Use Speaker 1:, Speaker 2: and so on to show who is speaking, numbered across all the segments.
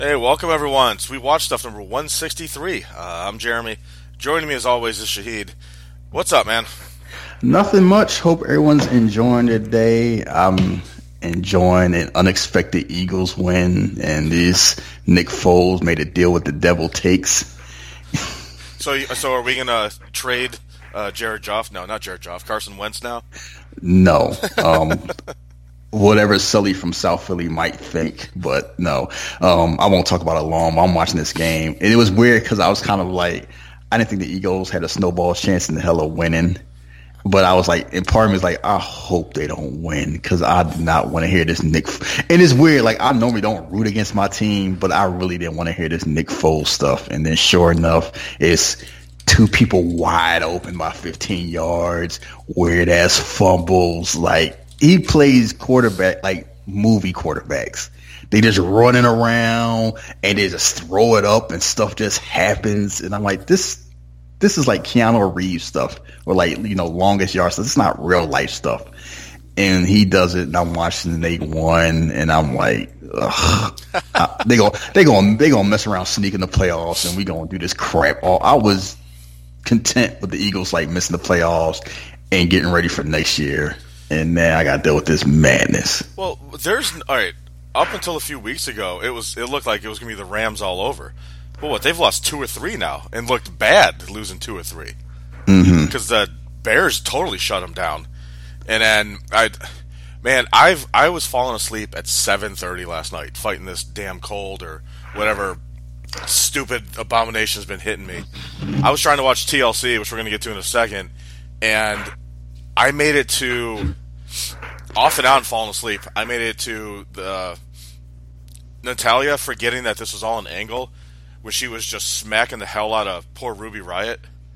Speaker 1: Hey, welcome everyone. We watched stuff number 163. I'm Jeremy. Joining me as always is Shahid. What's up, man?
Speaker 2: Nothing much. Hope everyone's enjoying their day. I'm enjoying an unexpected Eagles win, and this Nick Foles made a deal with the devil takes.
Speaker 1: So are we gonna trade Jared Goff? No, not Jared Goff. Carson Wentz now?
Speaker 2: No. Whatever Sully from South Philly might think, but no. I won't talk about it long. I'm watching this game, and it was weird because I was kind of like, I didn't think the Eagles had a snowball chance in the hell of winning. But I was like, and part of me was like, I hope they don't win because I do not want to hear this Nick. And it's weird. Like, I normally don't root against my team, but I really didn't want to hear this Nick Foles stuff. And then sure enough, it's two people wide open by 15 yards, weird ass fumbles. Like, he plays quarterback like movie quarterbacks. They just running around and they just throw it up and stuff just happens. And I'm like, this is like Keanu Reeves stuff or like, longest yard stuff. It's not real life stuff. And he does it and I'm watching and they won and I'm like, ugh. They gonna mess around, sneak in the playoffs and we gonna do this crap. I was content with the Eagles like missing the playoffs and getting ready for next year. And now I got to deal with this madness.
Speaker 1: Well, all right. Up until a few weeks ago, it looked like it was going to be the Rams all over. But what? They've lost 2 or 3 now and looked bad losing 2 or 3. Because the Bears totally shut them down. And then I was falling asleep at 7:30 last night, fighting this damn cold or whatever stupid abomination's been hitting me. I was trying to watch TLC, which we're going to get to in a second, and I made it to off and on and falling asleep. I made it to the Natalia forgetting that this was all an angle, where she was just smacking the hell out of poor Ruby Riott.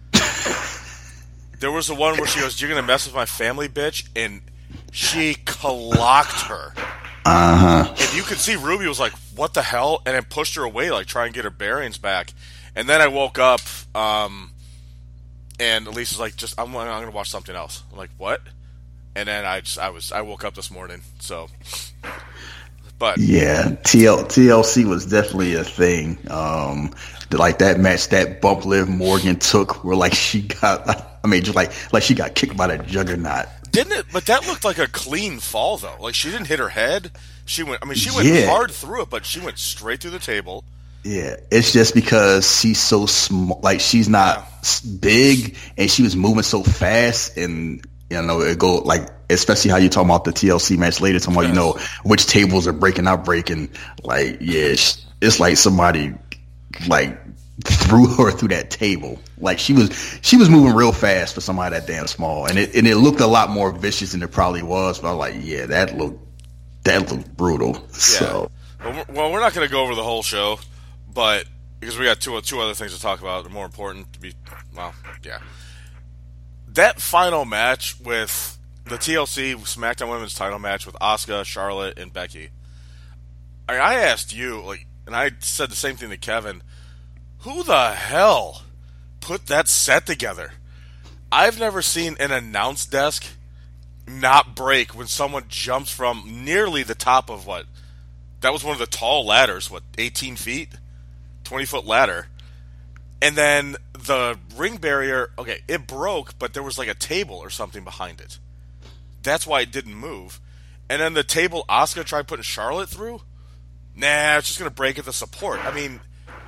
Speaker 1: There was the one where she goes, "You're gonna mess with my family, bitch," and she clocked her. And you could see Ruby was like, "What the hell?" and then pushed her away, like try and get her bearings back. And then I woke up, and Elisa's like, I'm gonna watch something else. I'm like, what? And then I woke up this morning. So, but
Speaker 2: yeah, TLC was definitely a thing. Like that match that bump Liv Morgan took, where like she got, just like she got kicked by that juggernaut.
Speaker 1: Didn't it? But that looked like a clean fall though. Like she didn't hit her head. She went hard through it, but she went straight through the table.
Speaker 2: Yeah, it's just because she's so small, like she's not big, and she was moving so fast, and it go like, especially how you talking about the TLC match later, talking about which tables are breaking, not breaking. Like, yeah, it's like somebody like threw her through that table. Like she was moving real fast for somebody that damn small, and it looked a lot more vicious than it probably was. But I was like, yeah, that looked brutal. Yeah. So,
Speaker 1: well, we're not going to go over the whole show. But because we got two other things to talk about, more important to be, that final match with the TLC SmackDown Women's Title match with Asuka, Charlotte, and Becky. I asked you, and I said the same thing to Kevin. Who the hell put that set together? I've never seen an announce desk not break when someone jumps from nearly the top of what? That was one of the tall ladders, 18 feet? 20-foot ladder, and then the ring barrier, it broke, but there was like a table or something behind it. That's why it didn't move. And then the table Asuka tried putting Charlotte through, it's just going to break at the support. I mean,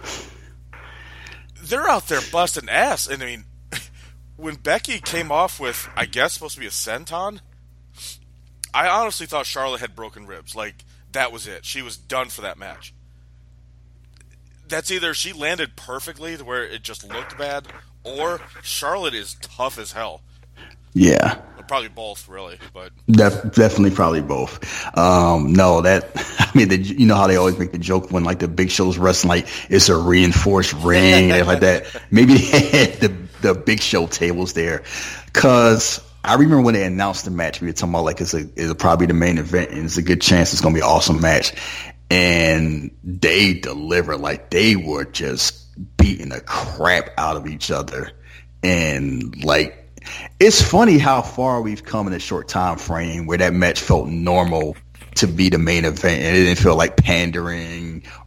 Speaker 1: they're out there busting ass, and I mean, when Becky came off with, I guess, supposed to be a senton, I honestly thought Charlotte had broken ribs. Like, that was it. She was done for that match. That's either she landed perfectly to where it just looked bad, or Charlotte is tough as hell.
Speaker 2: Yeah.
Speaker 1: Probably both, really, but
Speaker 2: definitely probably both. No, you know how they always make the joke when like the Big Show's wrestling, like it's a reinforced ring and like that. Maybe they had the Big Show tables there, because I remember when they announced the match, we were talking about like it's probably the main event and it's a good chance it's gonna be an awesome match. And they delivered, like they were just beating the crap out of each other. And like, it's funny how far we've come in a short time frame where that match felt normal to be the main event and it didn't feel like pandering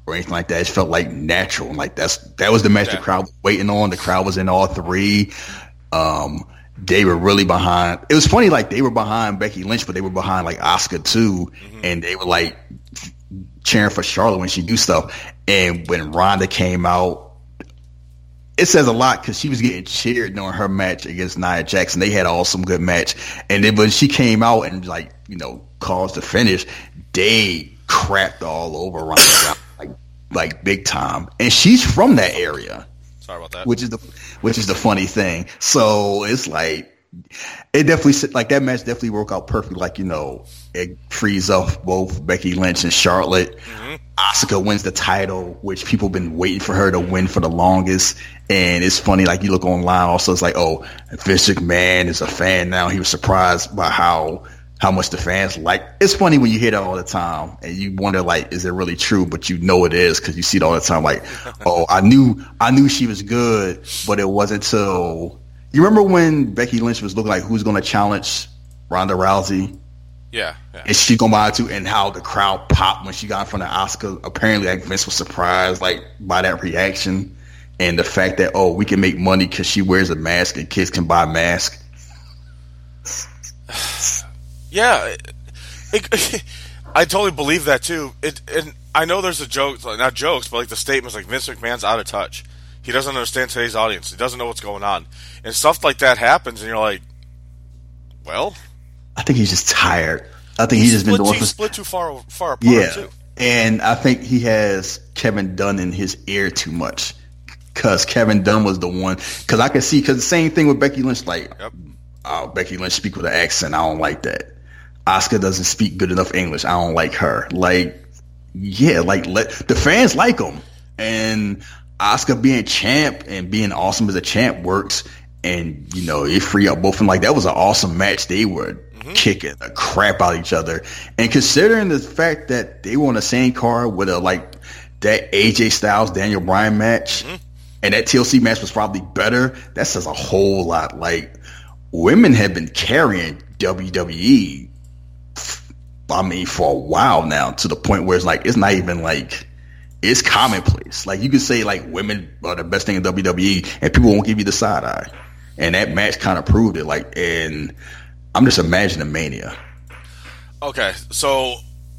Speaker 2: or anything like that. It felt like natural. And like that was the match the crowd was waiting on. The crowd was in all three. They were really behind. It was funny, like they were behind Becky Lynch, but they were behind like Asuka too, and they were like cheering for Charlotte when she do stuff. And when Ronda came out, it says a lot because she was getting cheered during her match against Nia Jackson. They had an awesome good match, and then when she came out and like caused the finish, they crapped all over Ronda like big time. And she's from that area.
Speaker 1: Sorry about that.
Speaker 2: Which is the funny thing. So it's like it definitely like that match definitely worked out perfect. Like it frees up both Becky Lynch and Charlotte. Asuka wins the title, which people have been waiting for her to win for the longest. And it's funny, like you look online, also it's like, oh, Vince McMahon is a fan now. He was surprised by how much the fans like. It's funny when you hear that all the time and you wonder, like, is it really true? But it is because you see it all the time. Like, oh, I knew she was good, but it wasn't till you remember when Becky Lynch was looking like who's going to challenge Ronda Rousey.
Speaker 1: Yeah.
Speaker 2: And she going by to, and how the crowd popped when she got in front of Asuka. Apparently, like Vince was surprised, like by that reaction and the fact that we can make money because she wears a mask and kids can buy masks.
Speaker 1: Yeah, I totally believe that too. And I know there's a joke, not jokes, but like the statements like Vince McMahon's out of touch. He doesn't understand today's audience. He doesn't know what's going on, and stuff like that happens. And you're like, well,
Speaker 2: I think he's just tired. I think he's just been doing
Speaker 1: split too far apart.
Speaker 2: Yeah,
Speaker 1: too.
Speaker 2: And I think he has Kevin Dunn in his ear too much because Kevin Dunn was the one. Because I can see because the same thing with Becky Lynch, like.
Speaker 1: Yep.
Speaker 2: Becky Lynch speak with an accent. I don't like that. Asuka doesn't speak good enough English. I don't like her. Like, yeah, like the fans like them, and Asuka being champ and being awesome as a champ works. And it free up both. And like that was an awesome match. They were kicking the crap out of each other. And considering the fact that they were on the same card with that AJ Styles Daniel Bryan match, and that TLC match was probably better. That says a whole lot. Like. Women have been carrying WWE, for a while now, to the point where it's like it's not even like it's commonplace. Like you could say like women are the best thing in WWE, and people won't give you the side eye. And that match kind of proved it. Like, and I'm just imagining Mania.
Speaker 1: Okay, so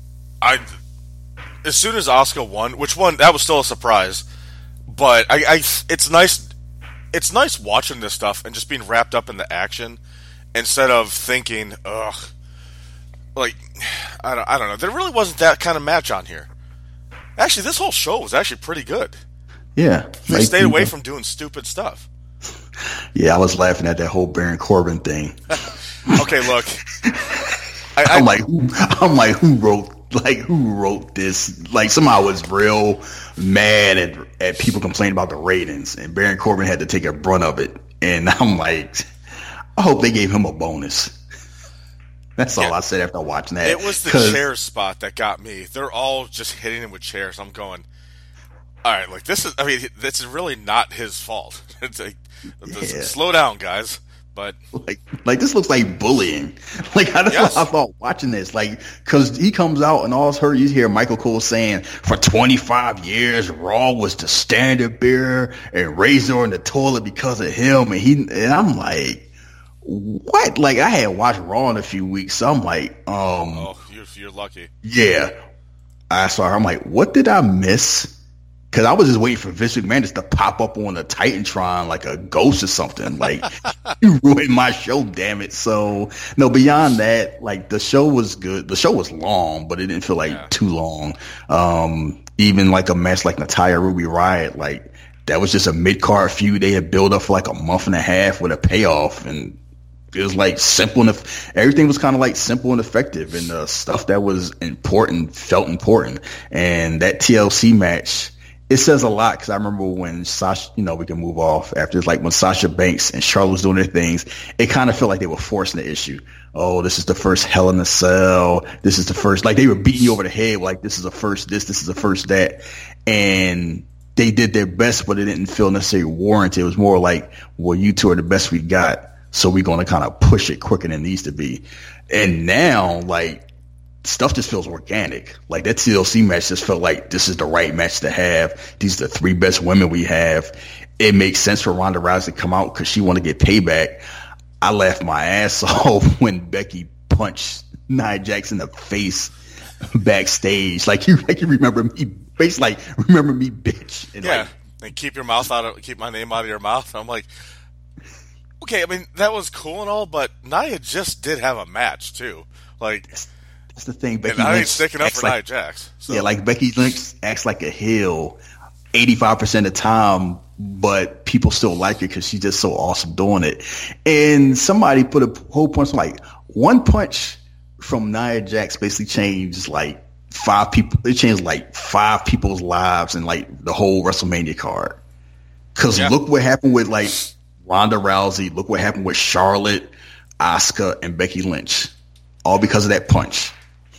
Speaker 1: as soon as Asuka won, that was still a surprise, but it's nice. It's nice watching this stuff and just being wrapped up in the action instead of thinking, ugh, like, I don't know. There really wasn't that kind of match on here. Actually, this whole show was actually pretty good.
Speaker 2: Yeah.
Speaker 1: They stayed away from doing stupid stuff.
Speaker 2: Yeah, I was laughing at that whole Baron Corbin thing.
Speaker 1: Okay, look.
Speaker 2: I'm like, who wrote this? Like, somehow was real mad at people complaining about the ratings, and Baron Corbin had to take a brunt of it. And I'm like, I hope they gave him a bonus. That's all I said after watching that.
Speaker 1: It was the chair spot that got me. They're all just hitting him with chairs. I'm going, all right, like this is really not his fault. It's like, slow down, guys. But like this looks like bullying. Like that's what I thought watching this. Like because he comes out and all you hear Michael Cole saying for 25 years Raw was the standard bearer and Razor in the toilet because of him. And I'm like, what? Like I hadn't watched Raw in a few weeks, so I'm like, you're lucky. Yeah, I saw her. I'm like, what did I miss? Because I was just waiting for Vince McMahon just to pop up on the Titantron like a ghost or something. Like, you ruined my show, damn it. So, no, beyond that, like, the show was good. The show was long, but it didn't feel like too long. Even like a match like Natalya Ruby Riott, like, that was just a mid-card feud they had built up for like a month and a half with a payoff. And it was like simple and everything was kind of like simple and effective. And the stuff that was important felt important. And that TLC match, it says a lot because I remember when Sasha, we can move off after it's like when Sasha Banks and Charlotte was doing their things, it kind of felt like they were forcing the issue. Oh, this is the first Hell in a Cell. This is the first, like they were beating you over the head. Like this is the first this is the first that. And they did their best, but it didn't feel necessarily warranted. It was more like, well, you two are the best we got. So we're going to kind of push it quicker than it needs to be. And now, like,
Speaker 2: stuff just feels organic. Like that TLC match just felt like this is the right match to have. These are the 3 best women we have. It makes sense for Ronda Rousey to come out because she want to get payback. I laughed my ass off when Becky punched Nia Jax in the face backstage. Like you remember me, basically like remember me, bitch. And
Speaker 1: yeah, and keep my name out of your mouth. I'm like, okay, I mean that was cool and all, but Nia just did have a match too. Like
Speaker 2: that's the thing. Becky
Speaker 1: and I
Speaker 2: Lynch
Speaker 1: ain't sticking up for
Speaker 2: like,
Speaker 1: Nia Jax. So.
Speaker 2: Yeah, like Becky Lynch acts like a heel 85% of the time, but people still like her because she's just so awesome doing it. And somebody put a whole punch, like one punch from Nia Jax basically changed like 5 people. It changed like 5 people's lives and like the whole WrestleMania card. Because look what happened with like Ronda Rousey. Look what happened with Charlotte, Asuka, and Becky Lynch. All because of that punch.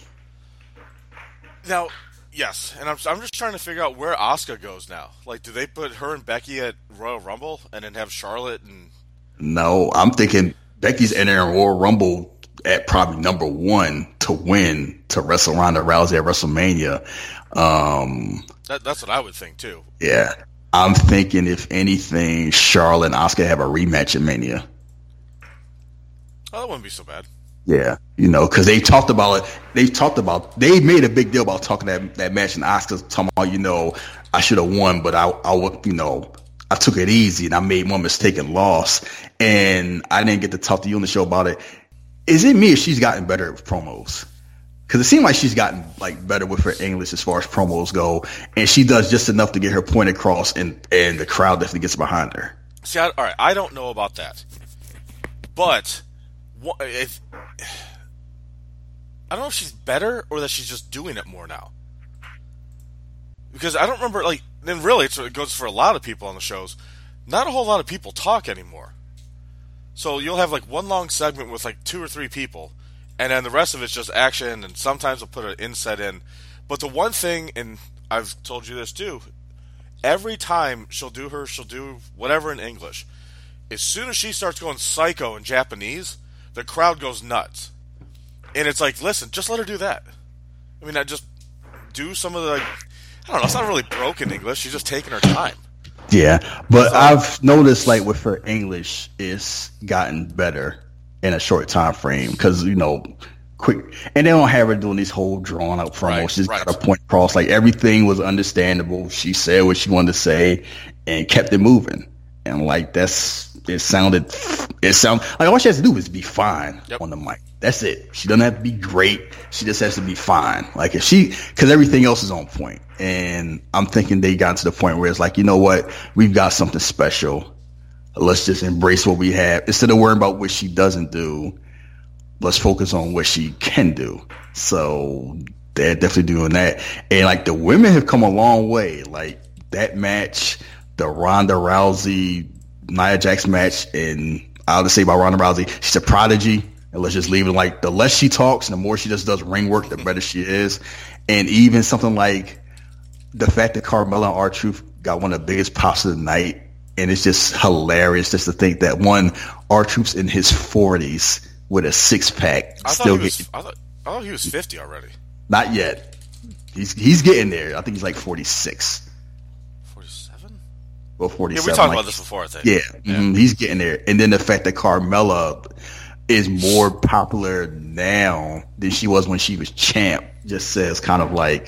Speaker 1: Now, yes, and I'm just trying to figure out where Asuka goes now. Like, do they put her and Becky at Royal Rumble and then have Charlotte and...
Speaker 2: No, I'm thinking Becky's entering Royal Rumble at probably number 1 to win to wrestle Ronda Rousey at WrestleMania.
Speaker 1: That's what I would think, too.
Speaker 2: Yeah. I'm thinking, if anything, Charlotte and Asuka have a rematch at Mania.
Speaker 1: Oh, that wouldn't be so bad.
Speaker 2: Yeah, because they talked about it. They made a big deal about talking that match, and Asuka's talking about, I should have won, but I took it easy and I made one mistake and lost, and I didn't get to talk to you on the show about it. Is it me or she's gotten better at promos? Because it seems like she's gotten like better with her English as far as promos go, and she does just enough to get her point across, and the crowd definitely gets behind her.
Speaker 1: See, all right, I don't know about that, but. I don't know if she's better or that she's just doing it more now. Because I don't remember, like, then really it goes for a lot of people on the shows. Not a whole lot of people talk anymore. So you'll have like one long segment with like 2 or 3 people, and then the rest of it's just action, and sometimes they'll put an inset in. But the one thing, and I've told you this too, every time she'll do whatever in English, as soon as she starts going psycho in Japanese, the crowd goes nuts. And it's like, listen, just let her do that. I mean, I just do some of the, I don't know, it's not really broken English. She's just taking her time.
Speaker 2: Yeah, but I've noticed, like, with her English, it's gotten better in a short time frame. Because, quick. And they don't have her doing these whole drawn-out promos.
Speaker 1: Right,
Speaker 2: She's got a point across. Like, everything was understandable. She said what she wanted to say and kept it moving. And, like, it sounded like all she has to do is be fine on the mic. That's it. She doesn't have to be great. She just has to be fine. Like because everything else is on point. And I'm thinking they got to the point where it's like, you know what? We've got something special. Let's just embrace what we have. Instead of worrying about what she doesn't do, let's focus on what she can do. So they're definitely doing that. And like the women have come a long way. Like that match, the Ronda Rousey Nia Jax match, and I'll just say about Ronda Rousey, she's a prodigy. And let's just leave it like the less she talks and the more she just does ring work, the better she is. And even something like the fact that Carmella and R-Truth got one of the biggest pops of the night, and it's just hilarious just to think that R-Truth's in his 40s with a 6-pack.
Speaker 1: I thought he was 50 already.
Speaker 2: Not yet. He's getting there. I think he's like 46.
Speaker 1: 47?
Speaker 2: Well, 47.
Speaker 1: Yeah, we talked about this before, I think.
Speaker 2: Yeah. Mm-hmm, he's getting there. And then the fact that Carmella is more popular now than she was when she was champ just says kind of like,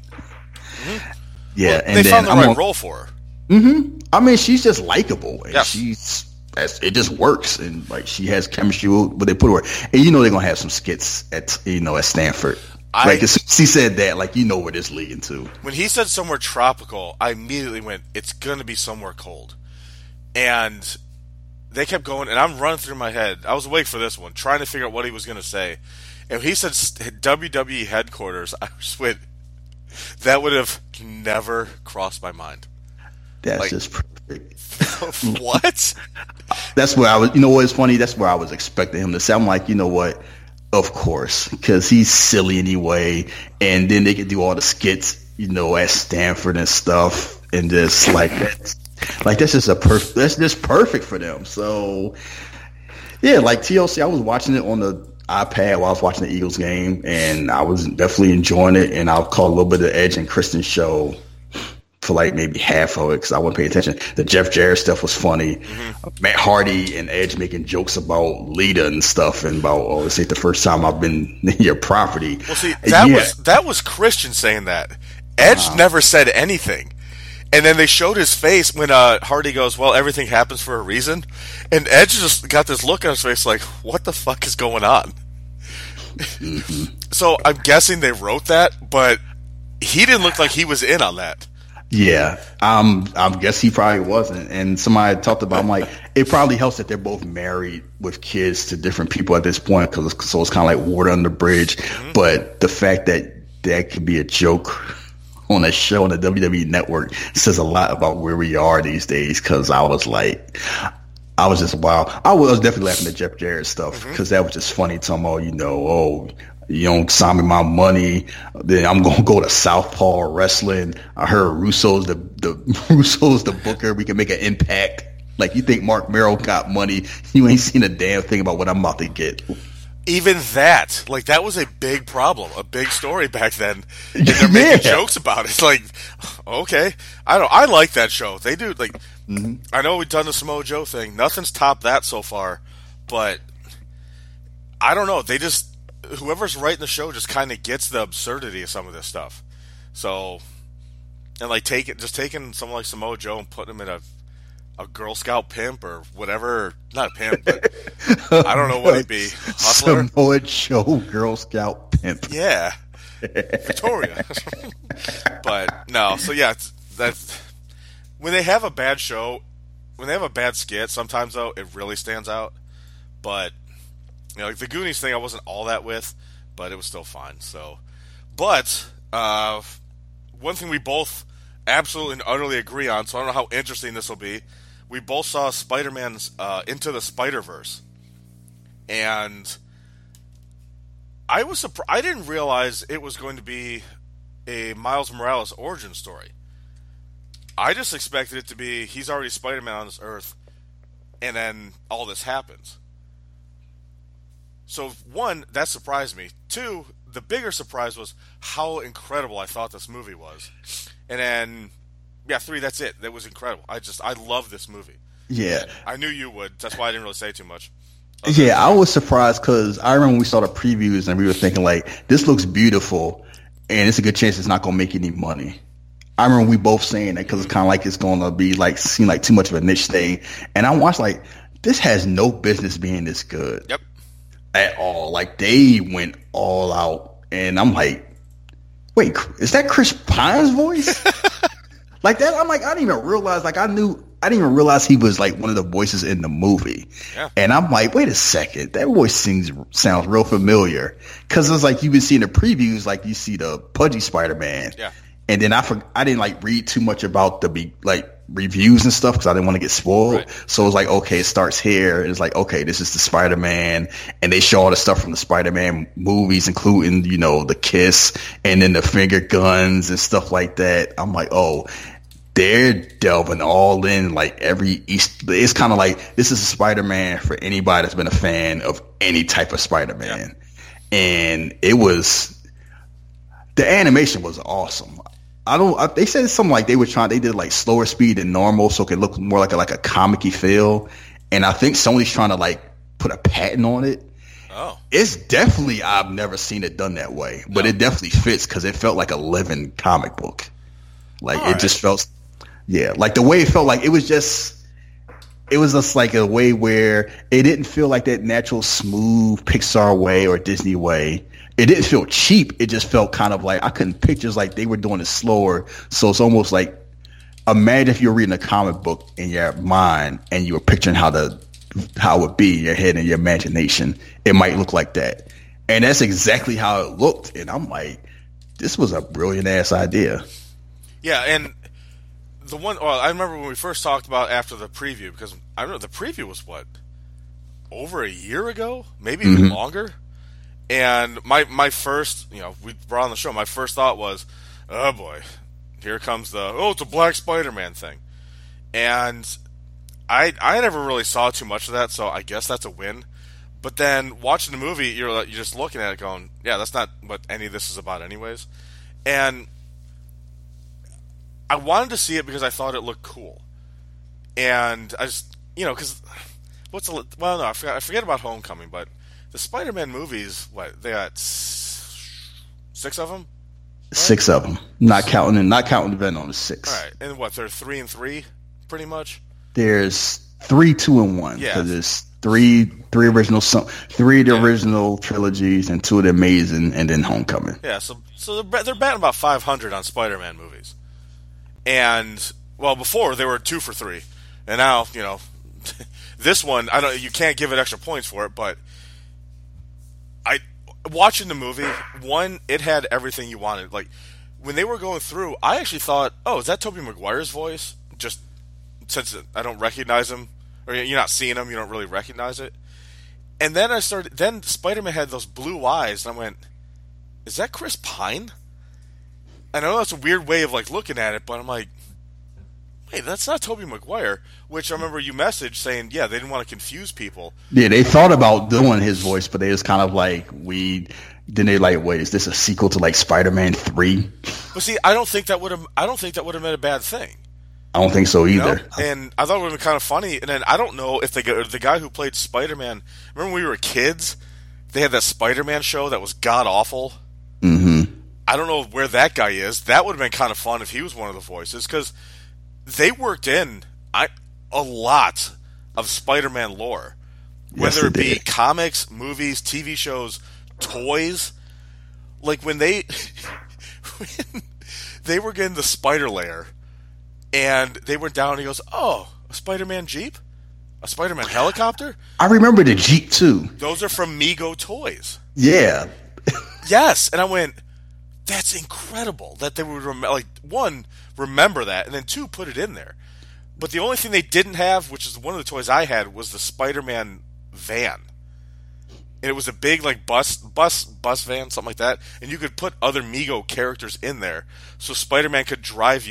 Speaker 2: yeah.
Speaker 1: Well,
Speaker 2: and
Speaker 1: they
Speaker 2: then
Speaker 1: found the right role for her.
Speaker 2: Mm-hmm. I mean, she's just likable, and
Speaker 1: yes.
Speaker 2: it just works, and like she has chemistry with what they put her. And they're gonna have some skits at Stanford. Like she said that, like where this leading to.
Speaker 1: When he said somewhere tropical, I immediately went, it's gonna be somewhere cold, and they kept going, and I'm running through my head. I was awake for this one, trying to figure out what he was going to say. And he said WWE headquarters. I just went, that would have never crossed my mind.
Speaker 2: That's just perfect.
Speaker 1: What?
Speaker 2: That's where I was, what's funny? That's where I was expecting him to say. I'm like, you know what? Of course, because he's silly anyway. And then they could do all the skits, at Stanford and stuff. And just like that. Like that's just perfect for them. So yeah, like TLC, I was watching it iPad while I was watching the Eagles game, and I was definitely enjoying it. And I caught a little bit of Edge and Kristen show for like maybe half of it because I wasn't paying attention. The Jeff Jarrett stuff was funny. Matt Hardy and Edge making jokes about Lita and stuff, and about, oh, this ain't the first time I've been in your property.
Speaker 1: Well, see, that was Christian saying that. Edge never said anything. And then they showed his face when Hardy goes, well, everything happens for a reason. And Edge just got this look on his face like, what the fuck is going on? So I'm guessing they wrote that, but he didn't look like he was in on that.
Speaker 2: Yeah, I guess he probably wasn't. And somebody talked about, I'm like, it probably helps that they're both married with kids to different people at this point, so it's kind of like water under the bridge. But the fact that that could be a joke on a show on the WWE Network says a lot about where we are these days. Because I was just wow. I was definitely laughing at Jeff Jarrett stuff because that was just funny. Talking about, you don't sign me my money, then I'm gonna go to Southpaw Wrestling. I heard Russo's the booker. We can make an impact. Like, you think Mark Merrill got money? You ain't seen a damn thing about what I'm about to get.
Speaker 1: Even that, like, that was a big problem, a big story back then. And they're making jokes about it. It's like, okay, I like that show. They do, like, I know we've done the Samoa Joe thing. Nothing's topped that so far, but I don't know. They just, whoever's writing the show just kind of gets the absurdity of some of this stuff. So, and like taking someone like Samoa Joe and putting him in a Girl Scout pimp or whatever, not a pimp, but I don't know what he'd be. Hustler?
Speaker 2: Samoa Joe Girl Scout pimp.
Speaker 1: Yeah. Victoria. But no, so yeah, that's when they have a bad show, when they have a bad skit, sometimes though it really stands out. But like the Goonies thing, I wasn't all that with, but it was still fine. So, but one thing we both absolutely and utterly agree on, so I don't know how interesting this will be. We both saw Spider-Man's Into the Spider-Verse, and I was surprised. I didn't realize it was going to be a Miles Morales origin story. I just expected it to be he's already Spider-Man on this Earth, and then all this happens. So, one, that surprised me. Two, the bigger surprise was how incredible I thought this movie was. And then, yeah, three, that's it. That was incredible. I love this movie.
Speaker 2: Yeah.
Speaker 1: And I knew you would. That's why I didn't really say too much.
Speaker 2: Yeah, I was surprised because I remember when we saw the previews and we were thinking, like, this looks beautiful and it's a good chance it's not going to make any money. I remember we both saying that because it's kind of like it's going to be, like, seem like too much of a niche thing. And I watched, like, this has no business being this good.
Speaker 1: Yep. At
Speaker 2: all. Like, they went all out. And I'm like, wait, is that Chris Pine's voice? Like that? I'm like, I didn't even realize, like, I didn't even realize he was like one of the voices in the movie. Yeah. And I'm like, wait a second, that voice sounds real familiar. Cause it's like, you've been seeing the previews, like you see the pudgy Spider-Man.
Speaker 1: Yeah.
Speaker 2: And then I didn't like read too much about the reviews and stuff because I didn't want to get spoiled. Right. So it was like, okay, it starts here. It's like, okay, this is the Spider-Man, and they show all the stuff from the Spider-Man movies, including, the kiss and then the finger guns and stuff like that. I'm like, oh, they're delving all in, like every East. It's kind of like, this is a Spider-Man for anybody that's been a fan of any type of Spider-Man. Yeah. And the animation was awesome. They said something like they did like slower speed than normal so it could look more like a comic-y feel. And I think Sony's trying to like put a patent on it.
Speaker 1: Oh.
Speaker 2: It's definitely, I've never seen it done that way, but it definitely fits because it felt like a living comic book. Like it just felt, like the way it felt, like it was just like a way where it didn't feel like that natural smooth Pixar way or Disney way. It didn't feel cheap. It just felt kind of like I couldn't picture like they were doing it slower. So it's almost like, imagine if you're reading a comic book in your mind and you were picturing how it would be in your head and your imagination. It might look like that. And that's exactly how it looked. And I'm like, this was a brilliant ass idea.
Speaker 1: Yeah, and I remember when we first talked about after the preview, because I remember the preview was over a year ago? Maybe even longer? And my first, we brought on the show, my first thought was, oh boy, here comes it's a Black Spider-Man thing. And I never really saw too much of that, so I guess that's a win. But then watching the movie, you're just looking at it going, yeah, that's not what any of this is about anyways. And I wanted to see it because I thought it looked cool. And I just, because I forget about Homecoming, but the Spider-Man movies, they got 6 of them? Right?
Speaker 2: 6 of them. Not counting Venom, it's 6.
Speaker 1: All right. And they're 3 and 3, pretty much?
Speaker 2: There's 3, 2, and 1.
Speaker 1: Yeah.
Speaker 2: Because there's three of the original trilogies and 2 of the Amazing, and then Homecoming.
Speaker 1: Yeah, so they're batting about 500 on Spider-Man movies. And, well, before they were 2 for 3. And now, this one, you can't give it extra points for it, but watching the movie, one, it had everything you wanted. Like, when they were going through, I actually thought, oh, is that Tobey Maguire's voice? Just since I don't recognize him, or you're not seeing him, you don't really recognize it. And then then Spider-Man had those blue eyes, and I went, is that Chris Pine? And I know that's a weird way of, looking at it, but I'm like, wait, that's not Tobey Maguire, which I remember you messaged saying, yeah, they didn't want to confuse people.
Speaker 2: Yeah, they thought about doing his voice, but they was kind of like, wait, is this a sequel to Spider-Man 3?
Speaker 1: But see, I don't think that would have been a bad thing.
Speaker 2: I don't think so either.
Speaker 1: And I thought it would have been kind of funny. And then I don't know if the guy who played Spider-Man, remember when we were kids, they had that Spider-Man show that was god-awful?
Speaker 2: Mm-hmm.
Speaker 1: I don't know where that guy is. That would have been kind of fun if he was one of the voices, because they worked in a lot of Spider-Man lore. Whether it be comics, movies, TV shows, toys. Like when they were getting the spider lair, and they went down, and he goes, oh, a Spider-Man Jeep? A Spider-Man helicopter?
Speaker 2: I remember the Jeep, too.
Speaker 1: Those are from Mego Toys.
Speaker 2: Yeah.
Speaker 1: Yes, and I went, that's incredible that they would remember that, and then 2, put it in there. But the only thing they didn't have, which is one of the toys I had, was the Spider-Man van. And it was a big bus van, something like that, and you could put other Mego characters in there, so Spider-Man could drive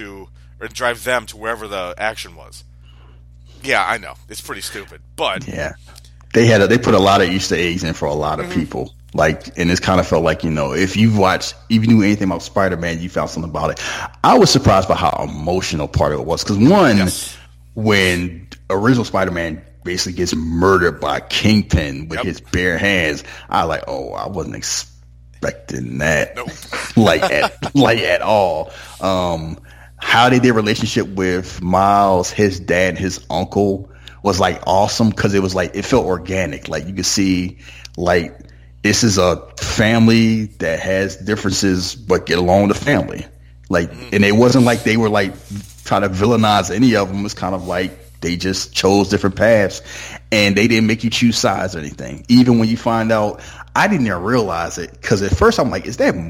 Speaker 1: them to wherever the action was. Yeah, I know it's pretty stupid, but
Speaker 2: yeah, they put a lot of Easter eggs in for a lot of people. And it's kind of felt like, if you knew anything about Spider-Man, you found something about it. I was surprised by how emotional part of it was. Because when original Spider-Man basically gets murdered by Kingpin with his bare hands, I wasn't expecting that.
Speaker 1: Nope.
Speaker 2: At all. How they did relationship with Miles, his dad, his uncle was awesome, because it was it felt organic. You could see this is a family that has differences but get along with the family. And it wasn't they were trying to villainize any of them. It's kind of they just chose different paths, and they didn't make you choose sides or anything. Even when you find out, I didn't even realize it, because at first I'm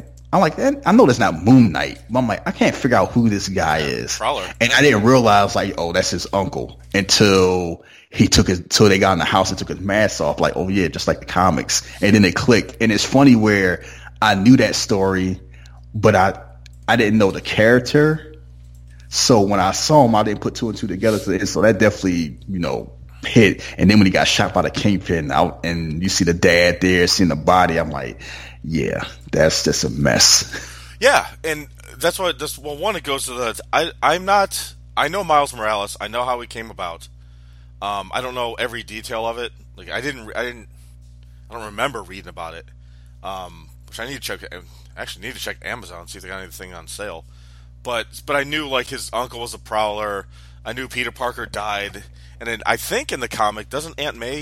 Speaker 2: I know that's not Moon Knight, but I'm I can't figure out who this guy is.
Speaker 1: Prowler.
Speaker 2: And I didn't realize oh, that's his uncle, until they got in the house and took his mask off. Oh yeah, just like the comics. And then it clicked. And it's funny where I knew that story, but I didn't know the character. So when I saw him, I didn't put 2 and 2 together. So that definitely, hit. And then when he got shot by the Kingpin out, and you see the dad there, seeing the body, I'm yeah, that's just a mess.
Speaker 1: Yeah, and that's why. One, it goes to the. I know Miles Morales. I know how he came about. I don't know every detail of it. I don't remember reading about it. Which I need to check. I actually need to check Amazon, see if they got anything on sale. But I knew his uncle was a Prowler. I knew Peter Parker died, and then I think in the comic, doesn't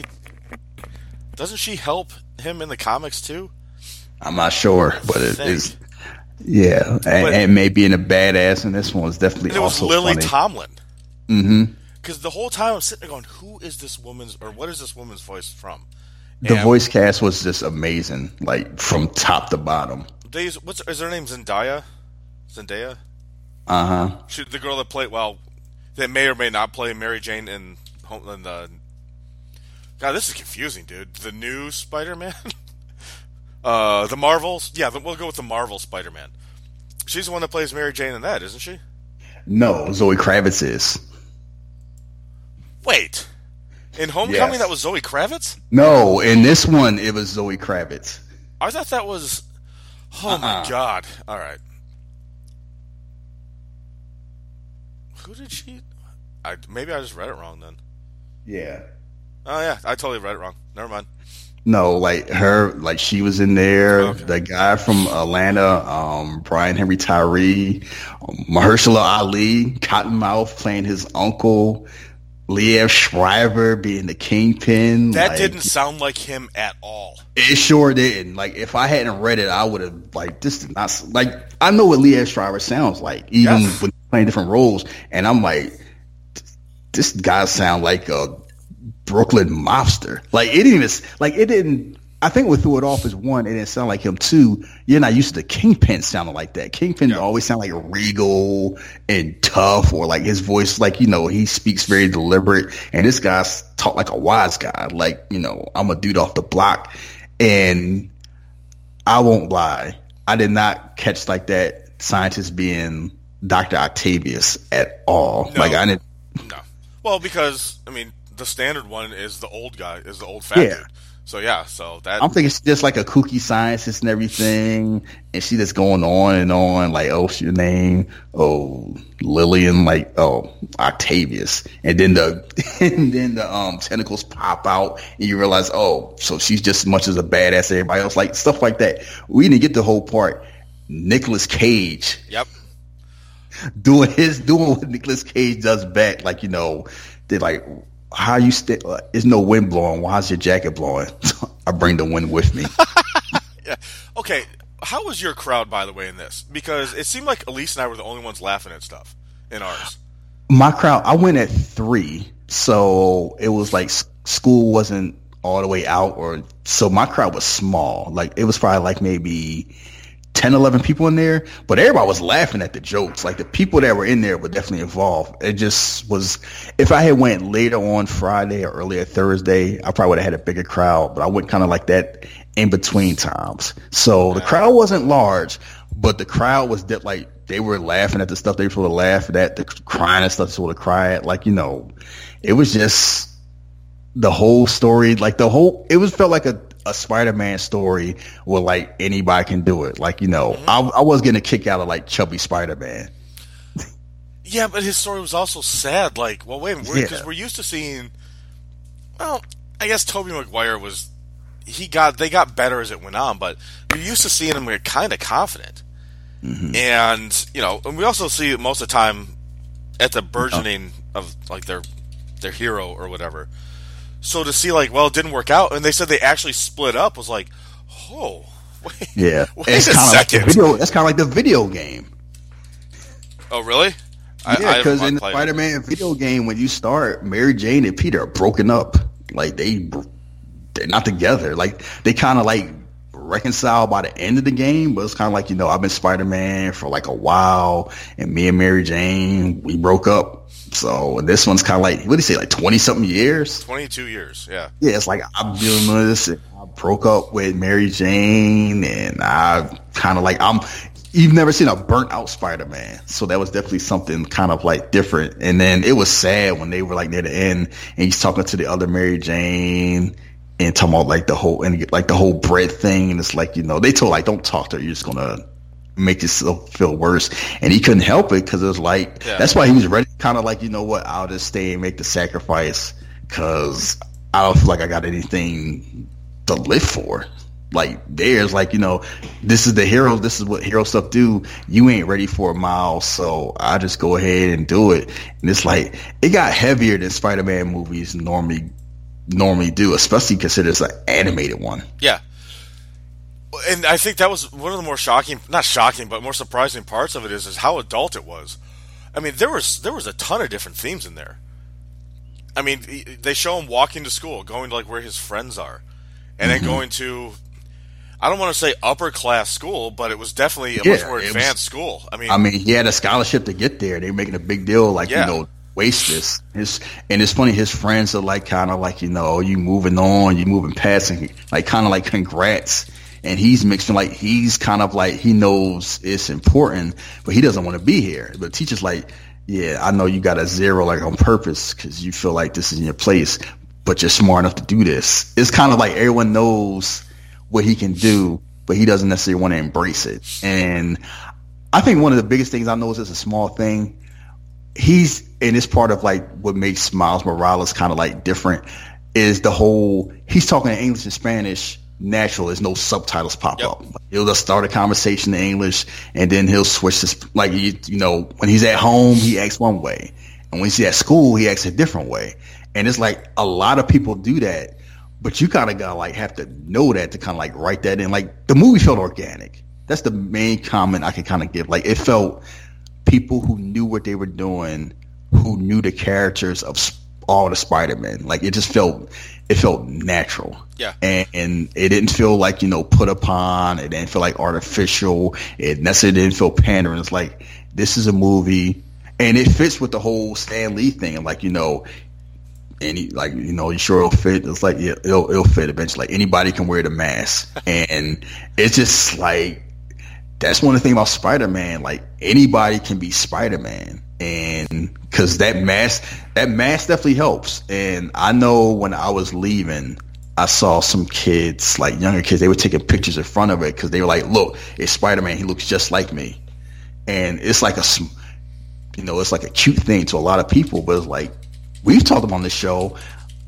Speaker 1: she help him in the comics too?
Speaker 2: I'm not sure, but it is. Yeah, and maybe being a badass in this one was definitely also funny. It was Lily
Speaker 1: Tomlin.
Speaker 2: Mm-hmm.
Speaker 1: Because the whole time I'm sitting there going, who is this woman's, or what is this woman's voice from?
Speaker 2: The voice cast was just amazing, from top to bottom.
Speaker 1: Is her name Zendaya? Zendaya?
Speaker 2: Uh-huh.
Speaker 1: The girl that played, that may or may not play Mary Jane in the... God, this is confusing, dude. The new Spider-Man? The Marvels? Yeah, we'll go with the Marvel Spider-Man. She's the one that plays Mary Jane in that, isn't she?
Speaker 2: No, Zoe Kravitz is.
Speaker 1: Wait. In Homecoming,
Speaker 2: Yes.
Speaker 1: that was Zoe Kravitz?
Speaker 2: No, in this one, it was Zoe Kravitz.
Speaker 1: I thought that was... Oh, my God. All right. Who did she... Maybe I just read it wrong then.
Speaker 2: Yeah.
Speaker 1: Oh, yeah. I totally read it wrong. Never mind.
Speaker 2: No, like her, like she was in there.
Speaker 1: Okay.
Speaker 2: The guy from Atlanta, Brian Henry Tyree, Mahershala Ali, Cottonmouth playing his uncle, Liev Schreiber being the kingpin.
Speaker 1: That
Speaker 2: like,
Speaker 1: didn't sound like him at all.
Speaker 2: It sure didn't. Like if I hadn't read it, I would have like this did not like. I know what Liev Schreiber sounds like, even
Speaker 1: Yes.
Speaker 2: when playing different roles, and I'm like, this guy sound like a Brooklyn mobster. Like it didn't. I think what threw it off is one, it didn't sound like him. Two, you're not used to the Kingpin sounding like that. Kingpin always sound like regal and tough, or like his voice, like he speaks very deliberate. And this guy's talk like a wise guy. Like I'm a dude off the block, and I won't lie, I did not catch like that scientist being Dr. Octavius at all.
Speaker 1: No.
Speaker 2: Like I didn't.
Speaker 1: No. Well, because, I mean, the standard one is the old guy, is the old fat dude. So, yeah, so that...
Speaker 2: I'm thinking she's just like a kooky scientist and everything, and she just going on and on, like, oh, what's your name? Oh, Lillian, like, oh, Octavius. And then the tentacles pop out, and you realize, oh, so she's just as much as a badass as everybody else, like, stuff like that. We didn't get the whole part. Nicolas Cage.
Speaker 1: Yep.
Speaker 2: Doing what Nicolas Cage does back, like, they're like, how you there's no wind blowing, why's your jacket blowing? I bring the wind with me.
Speaker 1: Yeah. Okay, how was your crowd, by the way, in this? Because it seemed like Elise and I were the only ones laughing at stuff in ours.
Speaker 2: My crowd, I went at 3, so it was like school wasn't all the way out, so my crowd was small. Like it was probably like maybe 10, 11 people in there, but everybody was laughing at the jokes. Like the people that were in there were definitely involved. It just was, if I had went later on Friday or earlier Thursday, I probably would have had a bigger crowd, but I went kind of like that in between times. So the crowd wasn't large, but the crowd was like, they were laughing at the stuff they were supposed to laugh at, the crying at stuff they were supposed to cry at. Like, it was just the whole story, like it felt like a Spider-Man story where like anybody can do it. Like, I was getting a kick out of like chubby Spider-Man.
Speaker 1: Yeah, but his story was also sad. Like, well, wait a minute, because we're used to seeing, well, I guess Tobey Maguire was, they got better as it went on, but you're used to seeing him get kind of confident. Mm-hmm. And, and we also see it most of the time at the burgeoning of like their hero or whatever. So to see like, well, it didn't work out, and they said they actually split up, was like, oh, wait, wait a second.
Speaker 2: That's kind of like the video game.
Speaker 1: Oh, really?
Speaker 2: Yeah, because in the Spider-Man video game, when you start, Mary Jane and Peter are broken up. Like they're not together. Like they kind of like reconcile by the end of the game, but it's kind of like, I've been Spider-Man for like a while, and me and Mary Jane, we broke up. So this one's kind of like, what do you say, like 20-something years?
Speaker 1: 22 years, yeah.
Speaker 2: Yeah, it's like I'm dealing with this. I broke up with Mary Jane, and I kind of like, you've never seen a burnt out Spider-Man. So that was definitely something kind of like different. And then it was sad when they were like near the end, and he's talking to the other Mary Jane and talking about like the whole bread thing. And it's like, they told like, don't talk to her. You're just going to make yourself feel worse. And he couldn't help it, because it was like, that's why he was ready, kind of like, I'll just stay and make the sacrifice, because I don't feel like I got anything to live for. Like there's like, this is the hero, this is what hero stuff do. You ain't ready for it, Miles, so I just go ahead and do it. And it's like, it got heavier than Spider-Man movies normally do, especially considered as an animated one.
Speaker 1: Yeah. And I think that was one of the more not shocking, but more surprising parts of it is how adult it was. I mean, there was a ton of different themes in there. I mean, they show him walking to school, going to like where his friends are, and then going to, I don't want to say upper class school, but it was definitely a much more advanced school. I mean,
Speaker 2: he had a scholarship to get there. They were making a big deal, like, waste this. And it's funny, his friends are like, kind of like, you moving on, you moving past, and like, kind of like, congrats. And he's mixing, like, he's kind of like, he knows it's important, but he doesn't want to be here. But the teacher's like, yeah, I know you got a 0 like on purpose because you feel like this is your place, but you're smart enough to do this. It's kind of like everyone knows what he can do, but he doesn't necessarily want to embrace it. And I think one of the biggest things I know is it's a small thing. And it's part of like what makes Miles Morales kind of like different is the whole, he's talking in English and Spanish natural. There's no subtitles pop up. He'll just start a conversation in English and then he'll switch to, like, you know, when he's at home, he acts one way. And when he's at school, he acts a different way. And it's like a lot of people do that, but you kind of gotta like have to know that to kind of like write that in. Like the movie felt organic. That's the main comment I can kind of give. Like it felt people who knew what they were doing, who knew the characters of all the Spider-Man. Like it felt natural.
Speaker 1: Yeah.
Speaker 2: And it didn't feel like, you know, put upon. It didn't feel like artificial. It necessarily didn't feel pandering. It's like, this is a movie and it fits with the whole Stan Lee thing. Like, you know, like, you know, you sure it'll fit. It's like, yeah, it'll fit eventually. Like anybody can wear the mask. And it's just like, that's one of the things about Spider-Man. Like anybody can be Spider-Man. And cause that mask definitely helps. And I know when I was leaving, I saw some kids, like younger kids, they were taking pictures in front of it because they were like, look, it's Spider-Man. He looks just like me. And it's like it's like a cute thing to a lot of people, but it's like, we've talked about on this show,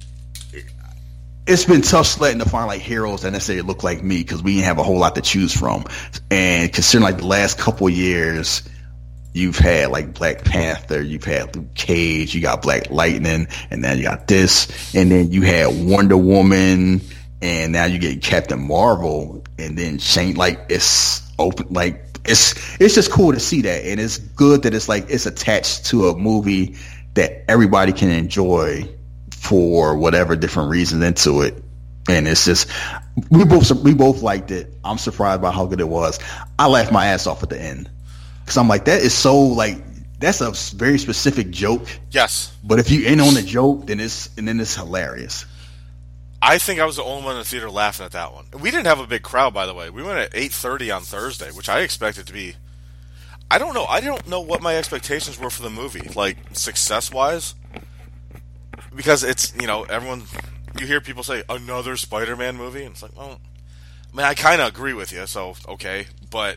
Speaker 2: it's been tough sledding to find like heroes that necessarily look like me because we didn't have a whole lot to choose from. And considering like the last couple of years, you've had like Black Panther, you've had Luke Cage, you got Black Lightning, and now you got this, and then you had Wonder Woman, and now you get Captain Marvel, and then Shane. Like it's open, like it's just cool to see that, and it's good that it's like it's attached to a movie that everybody can enjoy for whatever different reasons into it. And it's just we both liked it. I'm surprised by how good it was. I laughed my ass off at the end. Because I'm like, that is so, like, that's a very specific joke.
Speaker 1: Yes.
Speaker 2: But if you in on the joke, then it's hilarious.
Speaker 1: I think I was the only one in the theater laughing at that one. We didn't have a big crowd, by the way. We went at 8:30 on Thursday, which I expected to be. I don't know. I don't know what my expectations were for the movie, like, success-wise. Because it's, you know, you hear people say, another Spider-Man movie, and it's like, well, I mean, I kind of agree with you, so, okay. But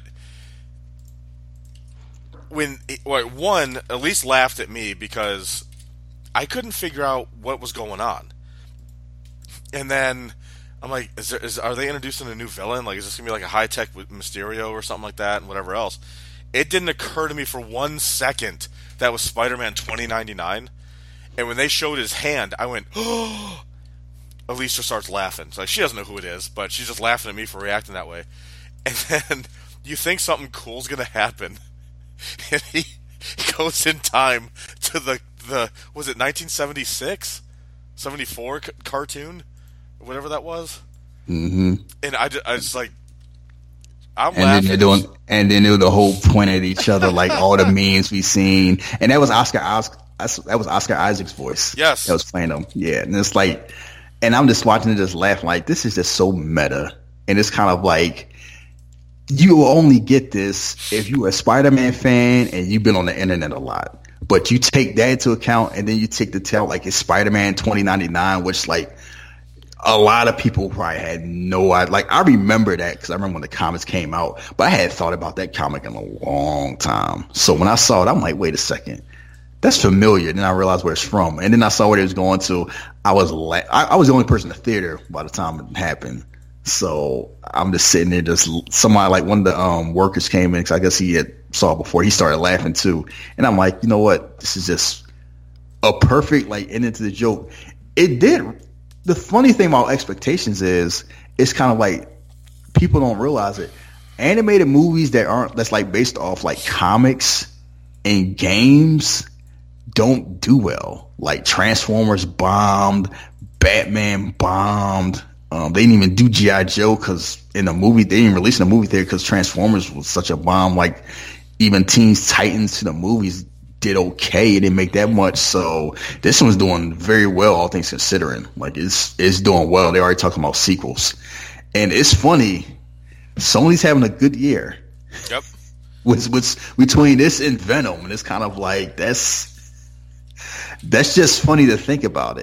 Speaker 1: one at least laughed at me because I couldn't figure out what was going on, and then I'm like, are they introducing a new villain? Like, is this gonna be like a high tech Mysterio or something like that, and whatever else? It didn't occur to me for 1 second that was Spider-Man 2099, and when they showed his hand, I went, oh. Alicia starts laughing. So, like, she doesn't know who it is, but she's just laughing at me for reacting that way. And then you think something cool's gonna happen. And he goes in time to the was it 1976, 74 cartoon, whatever that was. Mm-hmm. And I just like, I'm laughing.
Speaker 2: And then they were the whole point at each other, like all the memes we seen, and that was Oscar Isaac's voice.
Speaker 1: Yes,
Speaker 2: that was playing them. Yeah, and it's like, and I'm just watching it, just laughing, like this is just so meta, and it's kind of like, you will only get this if you're a Spider-Man fan and you've been on the internet a lot. But you take that into account, and then you take the tell, like it's Spider-Man 2099, which like a lot of people probably had no idea. Like I remember that because I remember when the comics came out, but I had thought about that comic in a long time. So when I saw it, I'm like, wait a second, that's familiar. Then I realized where it's from, and then I saw where it was going to. I was the only person in the theater by the time it happened. So I'm just sitting there, just somebody, like one of the workers came in because I guess he had saw it before. He started laughing too, and I'm like, you know what? This is just a perfect like ending to the joke. It did. The funny thing about expectations is it's kind of like people don't realize it. Animated movies that's like based off like comics and games don't do well. Like Transformers bombed, Batman bombed. They didn't even do G.I. Joe because in the movie, they didn't release in the movie theater because Transformers was such a bomb. Like even Teen Titans to the movies did okay. It didn't make that much. So this one's doing very well, all things considering. Like it's doing well. They're already talking about sequels. And it's funny. Sony's having a good year.
Speaker 1: Yep.
Speaker 2: What's between this and Venom, and it's kind of like that's just funny to think about it.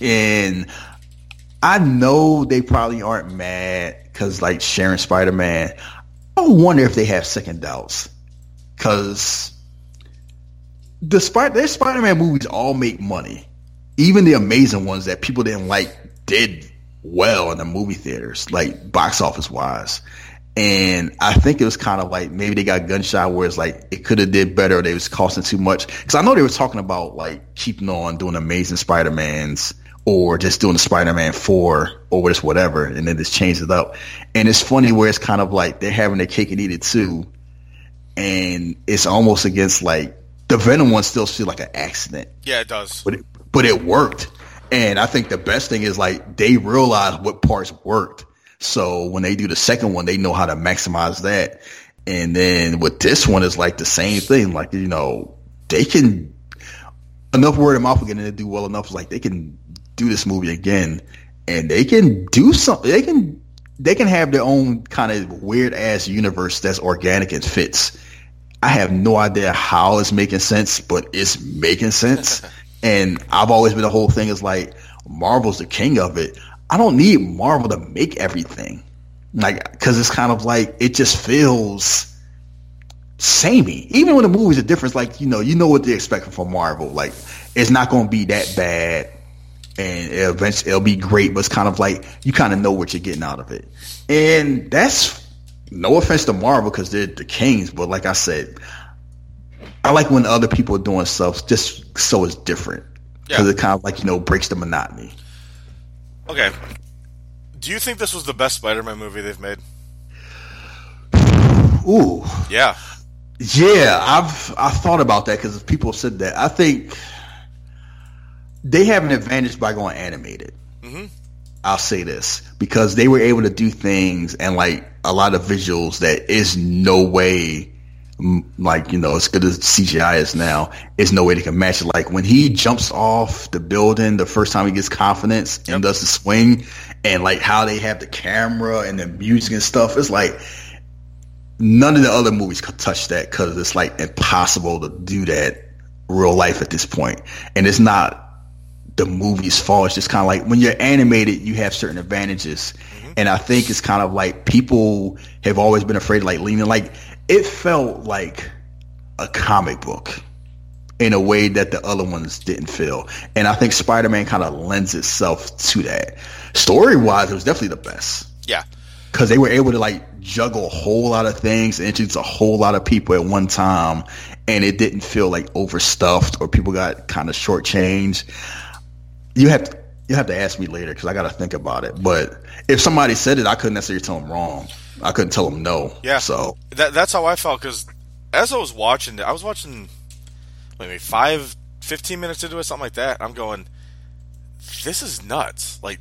Speaker 2: And I know they probably aren't mad because, like, sharing Spider-Man. I wonder if they have second doubts because their Spider-Man movies all make money. Even the amazing ones that people didn't like did well in the movie theaters, like box office wise. And I think it was kind of like maybe they got gunshot where it's like it could have did better or they was costing too much. Because I know they were talking about like keeping on doing Amazing Spider-Mans or just doing the Spider-Man 4 or just whatever, and then just change it up. And it's funny where it's kind of like they're having their cake and eat it too. And it's almost against like the Venom one still feels like an accident.
Speaker 1: Yeah, it does.
Speaker 2: But it worked. And I think the best thing is like they realized what parts worked. So when they do the second one, they know how to maximize that. And then with this one, it's like the same thing. Like, you know, they can enough word of mouth again and they do well enough. Like they can do this movie again and they can do something. They can have their own kind of weird ass universe that's organic and fits. I have no idea how it's making sense, but it's making sense. And I've always been the whole thing is like Marvel's the king of it. I don't need Marvel to make everything, like because it's kind of like it just feels samey. Even when the movies are different, like you know what they're expecting from Marvel. Like it's not going to be that bad, and eventually it'll be great. But it's kind of like you kind of know what you're getting out of it, and that's no offense to Marvel because they're the kings. But like I said, I like when other people are doing stuff just so it's different because it kind of like breaks the monotony.
Speaker 1: Okay. Do you think this was the best Spider-Man movie they've made?
Speaker 2: Ooh.
Speaker 1: Yeah.
Speaker 2: Yeah, I've thought about that because people have said that. I think they have an advantage by going animated. Mm-hmm. I'll say this because they were able to do things and like a lot of visuals that is no way like as good as CGI is now, there's no way they can match it. Like when he jumps off the building the first time he gets confidence and does the swing, and like how they have the camera and the music and stuff, it's like none of the other movies could touch that because it's like impossible to do that real life at this point. And it's not the movie's fault. It's just kind of like when you're animated, you have certain advantages. Mm-hmm. And I think it's kind of like people have always been afraid of like leaning like. It felt like a comic book in a way that the other ones didn't feel. And I think Spider-Man kind of lends itself to that. Story-wise, it was definitely the best.
Speaker 1: Yeah.
Speaker 2: Because they were able to like juggle a whole lot of things and introduce a whole lot of people at one time. And it didn't feel like overstuffed or people got kind of shortchanged. You have to ask me later because I got to think about it. But if somebody said it, I couldn't necessarily tell them wrong. I couldn't tell them no.
Speaker 1: Yeah.
Speaker 2: So
Speaker 1: that's how I felt because as I was watching maybe 15 minutes into it, something like that. I'm going, this is nuts. Like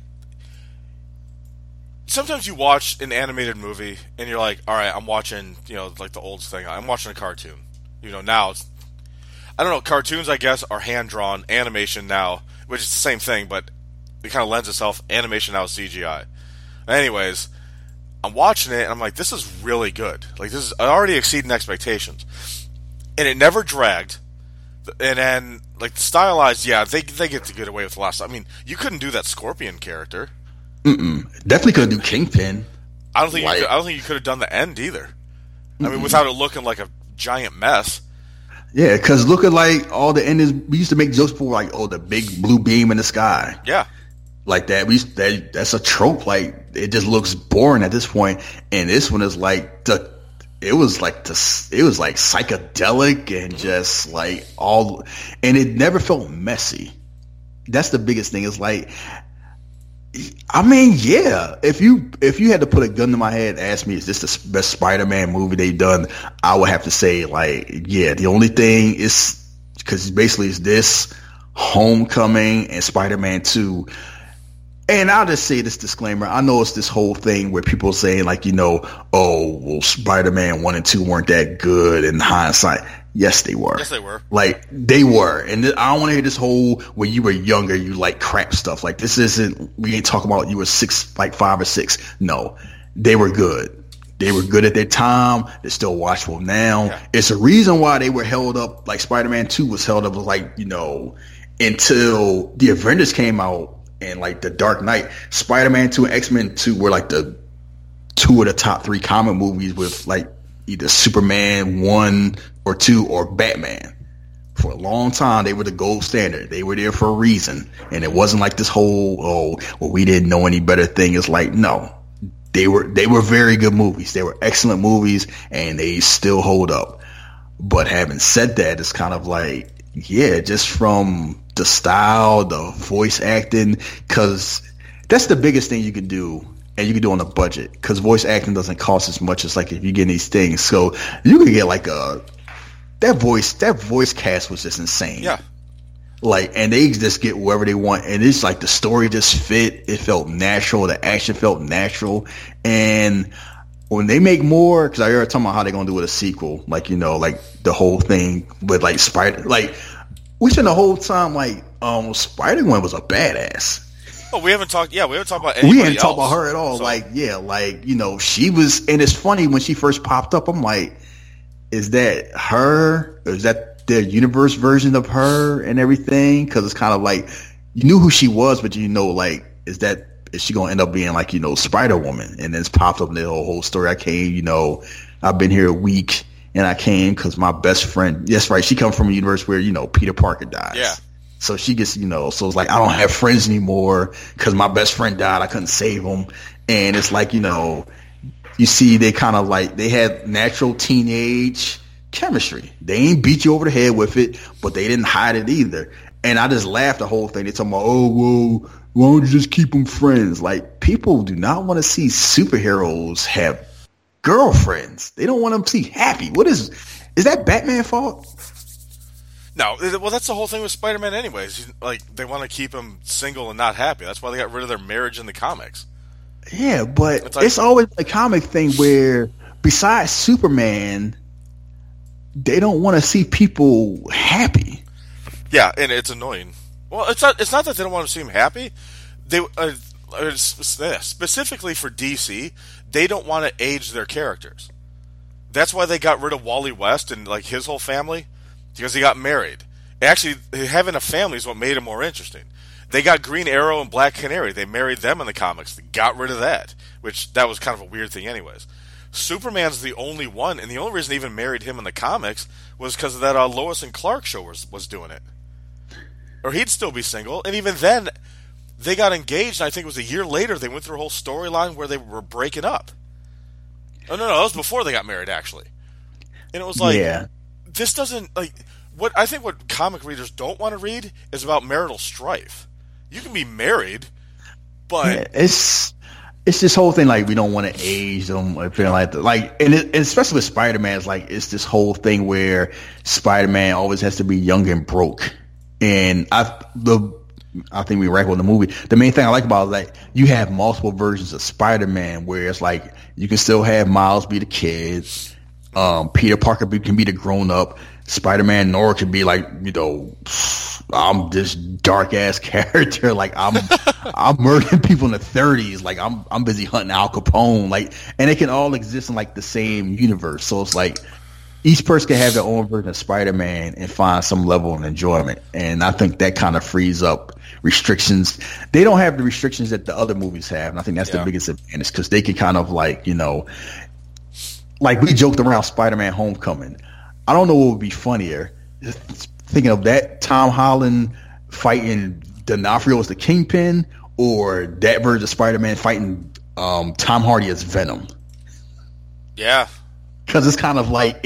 Speaker 1: sometimes you watch an animated movie and you're like, all right, I'm watching, like the old thing. I'm watching a cartoon. Now it's, I don't know, cartoons I guess are hand drawn animation now, which is the same thing, but it kind of lends itself animation now is CGI. Anyways. I'm watching it, and I'm like, this is really good. Like, this is already exceeding expectations. And it never dragged. And then, like, stylized, yeah, they get to get away with the last. I mean, you couldn't do that Scorpion character.
Speaker 2: Definitely couldn't do Kingpin.
Speaker 1: I don't think you could have done the end either. I mean, without it looking like a giant mess.
Speaker 2: Yeah, because looking like all the endings, we used to make jokes for, like, the big blue beam in the sky.
Speaker 1: Yeah.
Speaker 2: Like that, that's a trope. Like it just looks boring at this point. And this one is like it was like psychedelic and just like all, and it never felt messy. That's the biggest thing. Is like, I mean, yeah. If you had to put a gun to my head and ask me, is this the best Spider-Man movie they've done? I would have to say, like, yeah. The only thing is because basically it's this, Homecoming, and Spider-Man 2. And I'll just say this disclaimer. I know it's this whole thing where people saying like, oh, well, Spider-Man 1 and 2 weren't that good in hindsight. Yes, they were.
Speaker 1: Yes, they were.
Speaker 2: Like, they were. And I don't want to hear this whole, when you were younger, you like crap stuff. Like, this isn't, we ain't talking about you were 5 or 6. No, they were good. They were good at their time. They're still watchable now. Yeah. It's a reason why they were held up, like Spider-Man 2 was held up, like, until the Avengers came out. and like The Dark Knight, Spider-Man 2 and X-Men 2 were like the two of the top three comic movies with like either Superman 1 or 2 or Batman. For a long time, they were the gold standard. They were there for a reason. And it wasn't like this whole, we didn't know any better thing. It's like, no, they were very good movies. They were excellent movies and they still hold up. But having said that, it's kind of like, yeah, just from the style, the voice acting, because that's the biggest thing you can do. And you can do on a budget because voice acting doesn't cost as much as like if you get these things. So you can get like that voice cast was just insane.
Speaker 1: Yeah.
Speaker 2: Like, and they just get whoever they want. And it's like the story just fit. It felt natural. The action felt natural. And when they make more, because I heard talking about how they're going to do with a sequel, like, you know, like the whole thing with like Spider, like we spent the whole time like, Spider-Man was a badass.
Speaker 1: Oh, we haven't talked about anybody else.
Speaker 2: We hadn't talked about her at all. So. Like, yeah, like, you know, she was, and it's funny when she first popped up, I'm like, is that her? Or is that the universe version of her and everything? Because it's kind of like, you knew who she was, but you know, like, is she going to end up being like, you know, Spider-Woman? And then it's popped up in the whole story. I came, you know, I've been here a week and I came because my best friend, yes, right, she come from a universe where, you know, Peter Parker dies.
Speaker 1: Yeah.
Speaker 2: So she gets, you know, so it's like, I don't have friends anymore because my best friend died. I couldn't save him. And it's like, you know, you see they kind of like, they had natural teenage chemistry. They ain't beat you over the head with it, but they didn't hide it either. And I just laughed the whole thing. They talking about, oh, well, why don't you just keep them friends? Like, people do not want to see superheroes have girlfriends. They don't want them to be happy. Is that Batman's fault?
Speaker 1: No, well, that's the whole thing with Spider-Man anyways. Like, they want to keep him single and not happy. That's why they got rid of their marriage in the comics.
Speaker 2: Yeah, but it's always a comic thing where, besides Superman, they don't want to see people happy.
Speaker 1: Yeah, and it's annoying. Well, it's not that they don't want to see him happy. They specifically for DC, they don't want to age their characters. That's why they got rid of Wally West and like his whole family. Because he got married. Actually, having a family is what made him more interesting. They got Green Arrow and Black Canary. They married them in the comics. They got rid of that. Which, that was kind of a weird thing anyways. Superman's the only one, and the only reason they even married him in the comics was because of that Lois and Clark show was doing it. Or he'd still be single. And even then, they got engaged, and I think it was a year later, they went through a whole storyline where they were breaking up. Oh, no, that was before they got married, actually. And it was like... Yeah. This doesn't, like, what comic readers don't want to read is about marital strife. You can be married, but... Yeah,
Speaker 2: it's this whole thing, like, we don't want to age them, or feeling like that. Like, and especially with Spider-Man, it's like, it's this whole thing where Spider-Man always has to be young and broke. And I think we rank on the movie. The main thing I like about it is, like, you have multiple versions of Spider-Man where it's like, you can still have Miles be the kid, Peter Parker can be the grown up. Spider-Man Nora could be like, you know, I'm this dark ass character. Like I'm murdering people in the 30s. Like I'm busy hunting Al Capone. Like, and it can all exist in like the same universe. So it's like each person can have their own version of Spider-Man and find some level of enjoyment. And I think that kind of frees up restrictions. They don't have the restrictions that the other movies have. And I think that's the biggest advantage because they can kind of like, you know, like we joked around Spider-Man Homecoming. I don't know what would be funnier. Thinking of that Tom Holland fighting D'Onofrio as the Kingpin or that version of Spider-Man fighting Tom Hardy as Venom.
Speaker 1: Yeah.
Speaker 2: Because it's kind of like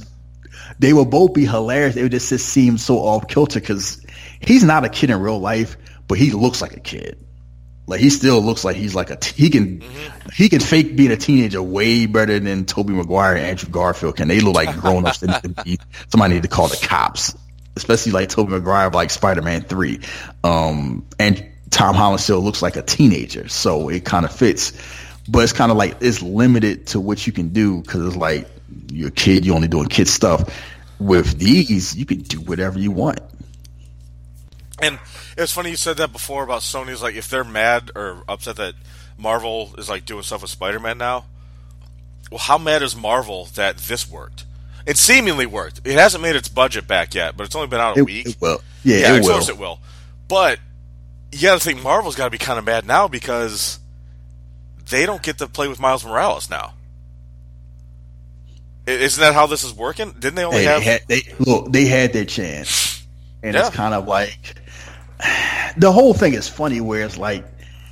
Speaker 2: they will both be hilarious. It would just seem so off kilter because he's not a kid in real life, but he looks like a kid. Like he still looks like he's like he can fake being a teenager way better than Tobey Maguire and Andrew Garfield can. They look like grown ups. Somebody need to call the cops, especially like Tobey Maguire, like Spider-Man 3. And Tom Holland still looks like a teenager, so it kind of fits. But it's kind of like it's limited to what you can do because it's like you're a kid, you're only doing kid stuff. With these, you can do whatever you want.
Speaker 1: And it's funny you said that before about Sony's like if they're mad or upset that Marvel is like doing stuff with Spider-Man now. Well, how mad is Marvel that this worked? It seemingly worked. It hasn't made its budget back yet, but it's only been out a week.
Speaker 2: It will. Yeah, it will.
Speaker 1: It will. But you got to think Marvel's got to be kind of mad now because they don't get to play with Miles Morales now. Isn't that how this is working? Didn't they only
Speaker 2: they had their chance, and it's kind of like the whole thing is funny. Where it's like,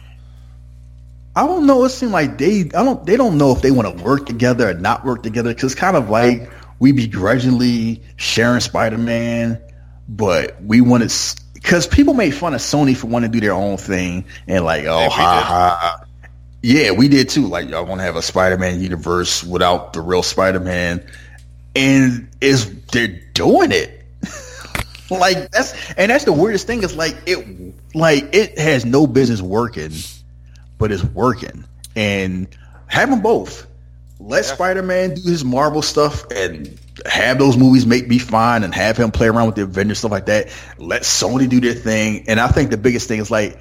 Speaker 2: I don't know. It seems like they don't know if they want to work together or not work together. Because it's kind of like we begrudgingly sharing Spider-Man, but we wanted because people made fun of Sony for wanting to do their own thing and like, oh, ha. Yeah, we did too. Like, y'all want to have a Spider-Man universe without the real Spider-Man, and they're doing it. Like that's the weirdest thing. Is like it has no business working, but it's working. And have them both. Let Spider-Man do his Marvel stuff and have those movies be fine, and have him play around with the Avengers stuff like that. Let Sony do their thing. And I think the biggest thing is like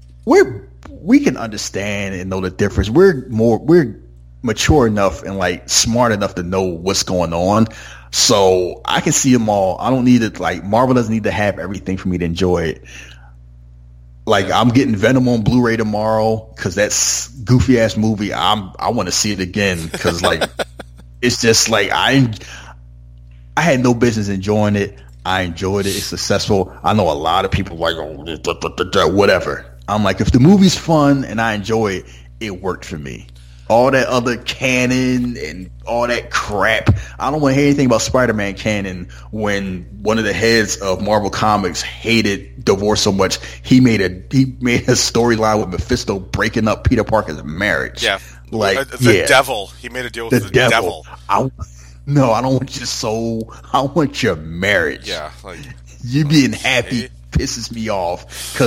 Speaker 2: we can understand and know the difference. We're mature enough and like smart enough to know what's going on. So I can see them all. I don't need it. Like Marvel doesn't need to have everything for me to enjoy it. Like I'm getting Venom on Blu-ray tomorrow because that's goofy ass movie. I want to see it again because like it's just like I had no business enjoying it. I enjoyed it. It's successful. I know a lot of people like whatever. I'm like, if the movie's fun and I enjoy it, it worked for me. All that other canon and all that crap. I don't want to hear anything about Spider-Man canon when one of the heads of Marvel Comics hated divorce so much he made a storyline with Mephisto breaking up Peter Parker's marriage.
Speaker 1: Yeah.
Speaker 2: Like
Speaker 1: the devil. He made a deal with the devil.
Speaker 2: No, I don't want your soul. I want your marriage.
Speaker 1: Yeah. Like
Speaker 2: you being happy pisses me off because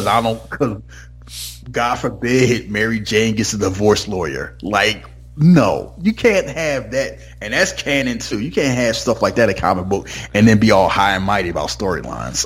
Speaker 2: God forbid Mary Jane gets a divorce lawyer. Like, no, you can't have that. And that's canon too. You can't have stuff like that in a comic book and then be all high and mighty about storylines.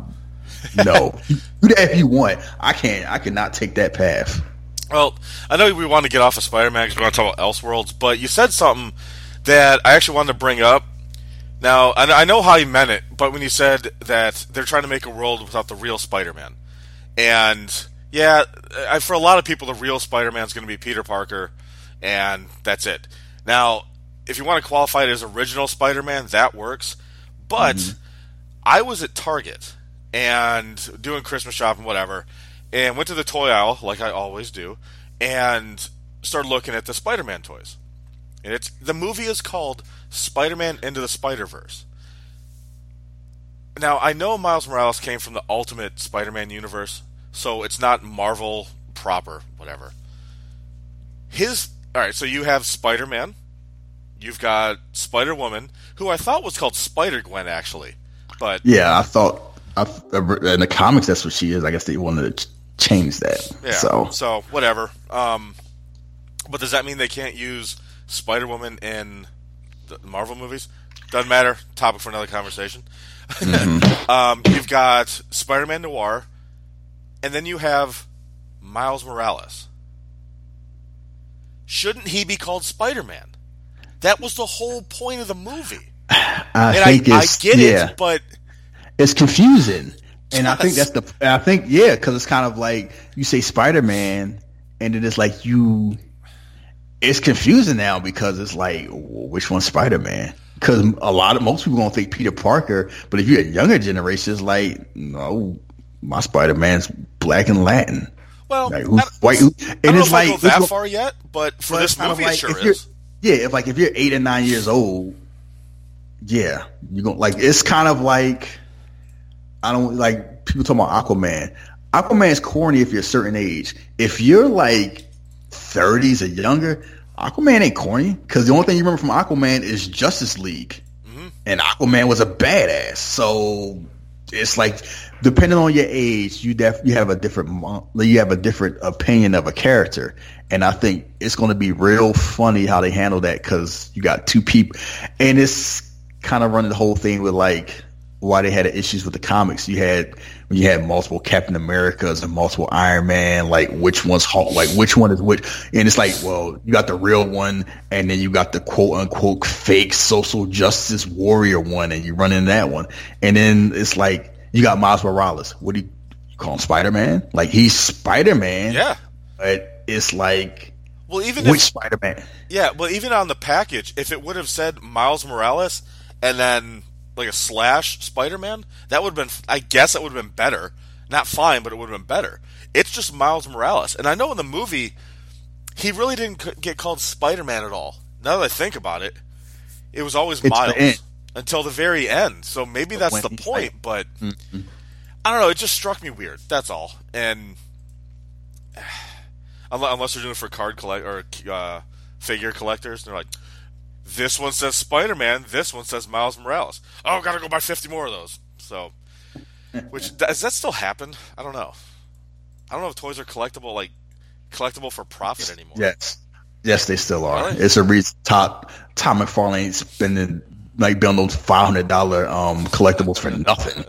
Speaker 2: No. Do that if you want. I cannot take that path.
Speaker 1: Well, I know we want to get off of Spider-Man because we want to talk about Elseworlds, but you said something that I actually wanted to bring up. Now, I know how you meant it, but when you said that they're trying to make a world without the real Spider-Man. And yeah, for a lot of people, the real Spider-Man is going to be Peter Parker, and that's it. Now, if you want to qualify it as original Spider-Man, that works. But I was at Target and doing Christmas shopping, whatever, and went to the toy aisle, like I always do, and started looking at the Spider-Man toys. And the movie is called Spider-Man Into the Spider-Verse. Now, I know Miles Morales came from the Ultimate Spider-Man universe, so it's not Marvel proper, whatever. Alright, so you have Spider-Man, you've got Spider-Woman, who I thought was called Spider-Gwen, actually. But
Speaker 2: yeah, I thought, in the comics that's what she is. I guess they wanted to change that.
Speaker 1: Yeah, so whatever. But does that mean they can't use Spider-Woman in the Marvel movies? Doesn't matter. Topic for another conversation. You've got Spider-Man Noir, and then you have Miles Morales. Shouldn't he be called Spider-Man? That was the whole point of the movie. I get it, but
Speaker 2: it's confusing. And I think because it's kind of like you say Spider-Man, and then it's like it's confusing now because it's like, which one's Spider-Man? Because most people gonna think Peter Parker, but if you're a younger generation, it's like, no, my Spider-Man's black and Latin.
Speaker 1: Well,
Speaker 2: like, white,
Speaker 1: and I don't know if I go that far yet, but for this movie, it sure is.
Speaker 2: Yeah, if you're 8 or 9 years old, yeah, you're gonna like. It's kind of like, I don't like people talking about Aquaman. Aquaman's corny if you're a certain age. If you're like 30s or younger, Aquaman ain't corny because the only thing you remember from Aquaman is Justice League, and Aquaman was a badass. So it's like, depending on your age, you have a different opinion of a character, and I think it's going to be real funny how they handle that because you got two people, and it's kind of running the whole thing with like why they had issues with the comics. You had multiple Captain Americas and multiple Iron Man, like which one's Hulk, like which one is which, and it's like, well, you got the real one, and then you got the quote unquote fake social justice warrior one, and you run in that one, and then it's like you got Miles Morales. What do you call him Spider-Man. Like, he's Spider-Man.
Speaker 1: Yeah.
Speaker 2: But it's like,
Speaker 1: well, even
Speaker 2: which Spider-Man?
Speaker 1: Yeah, well, even on the package, if it would have said Miles Morales and then like a slash Spider-Man, that would have been, I guess it would have been better. Not fine, but it would have been better. It's just Miles Morales. And I know in the movie, he really didn't get called Spider-Man at all. Now that I think about it, it was always Miles until the very end. So maybe that's the point, but I don't know. It just struck me weird. That's all. And unless they're doing it for card collect or figure collectors, they're like, this one says Spider-Man, this one says Miles Morales. Oh, gotta go buy 50 more of those. So, does that still happen? I don't know. I don't know if toys are collectible for profit anymore.
Speaker 2: Yes, they still are.
Speaker 1: Really?
Speaker 2: It's a reason Todd McFarlane ain't spending like building those $500 collectibles for nothing.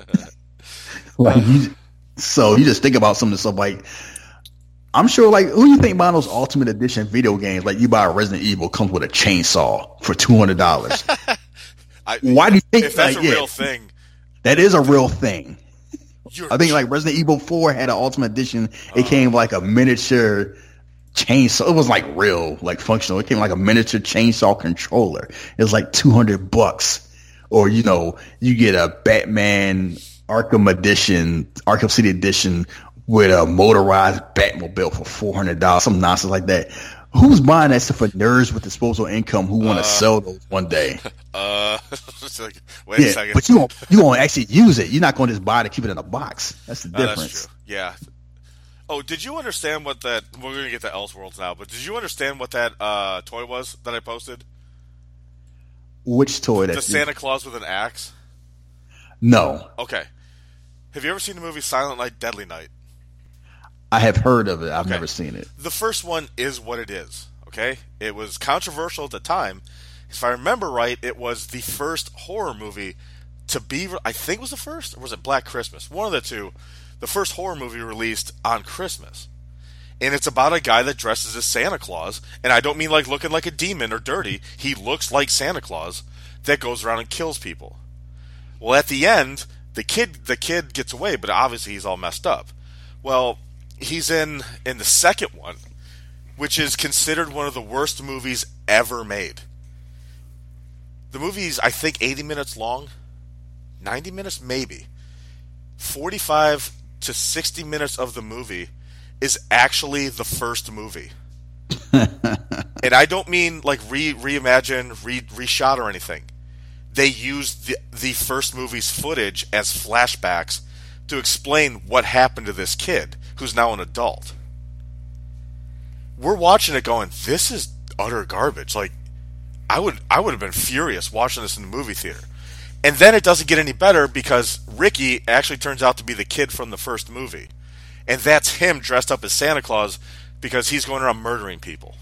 Speaker 2: So you just think about some of the stuff like, I'm sure, like, who you think buying those Ultimate Edition video games? Like, you buy a Resident Evil, comes with a chainsaw for $200. Why do you think
Speaker 1: if that's a real thing?
Speaker 2: That is a real thing. I think like Resident Evil 4 had an Ultimate Edition. It came like a miniature chainsaw. It was like real, like functional. It came like a miniature chainsaw controller. It was like $200. Or, you know, you get a Batman Arkham City Edition with a motorized Batmobile for $400, some nonsense like that. Who's buying that stuff for nerds with disposable income who want to sell those one day?
Speaker 1: Wait a second.
Speaker 2: But you won't actually use it. You're not going to just buy it to keep it in a box. That's the difference.
Speaker 1: That's true. Yeah. Oh, did you understand what that? We're going to get to Elseworlds now, but did you understand what that toy was that I posted?
Speaker 2: Which toy?
Speaker 1: The Santa Claus with an axe?
Speaker 2: No.
Speaker 1: Okay. Have you ever seen the movie Silent Night, Deadly Night?
Speaker 2: I have heard of it. I've never seen it.
Speaker 1: The first one is what it is, okay? It was controversial at the time. If I remember right, it was the first horror movie to be, I think it was the first, or was it Black Christmas? One of the two. The first horror movie released on Christmas. And it's about a guy that dresses as Santa Claus, and I don't mean like looking like a demon or dirty. He looks like Santa Claus that goes around and kills people. Well, at the end, the kid gets away, but obviously he's all messed up. Well, he's in the second one, which is considered one of the worst movies ever made. The movie's, I think, 80 minutes long. 90 minutes, maybe. 45 to 60 minutes of the movie is actually the first movie. And I don't mean like reimagine, reshot or anything. They used the first movie's footage as flashbacks to explain what happened to this kid, who's now an adult. We're watching it going, this is utter garbage. Like, I would have been furious watching this in the movie theater. And then it doesn't get any better because Ricky actually turns out to be the kid from the first movie. And that's him dressed up as Santa Claus because he's going around murdering people.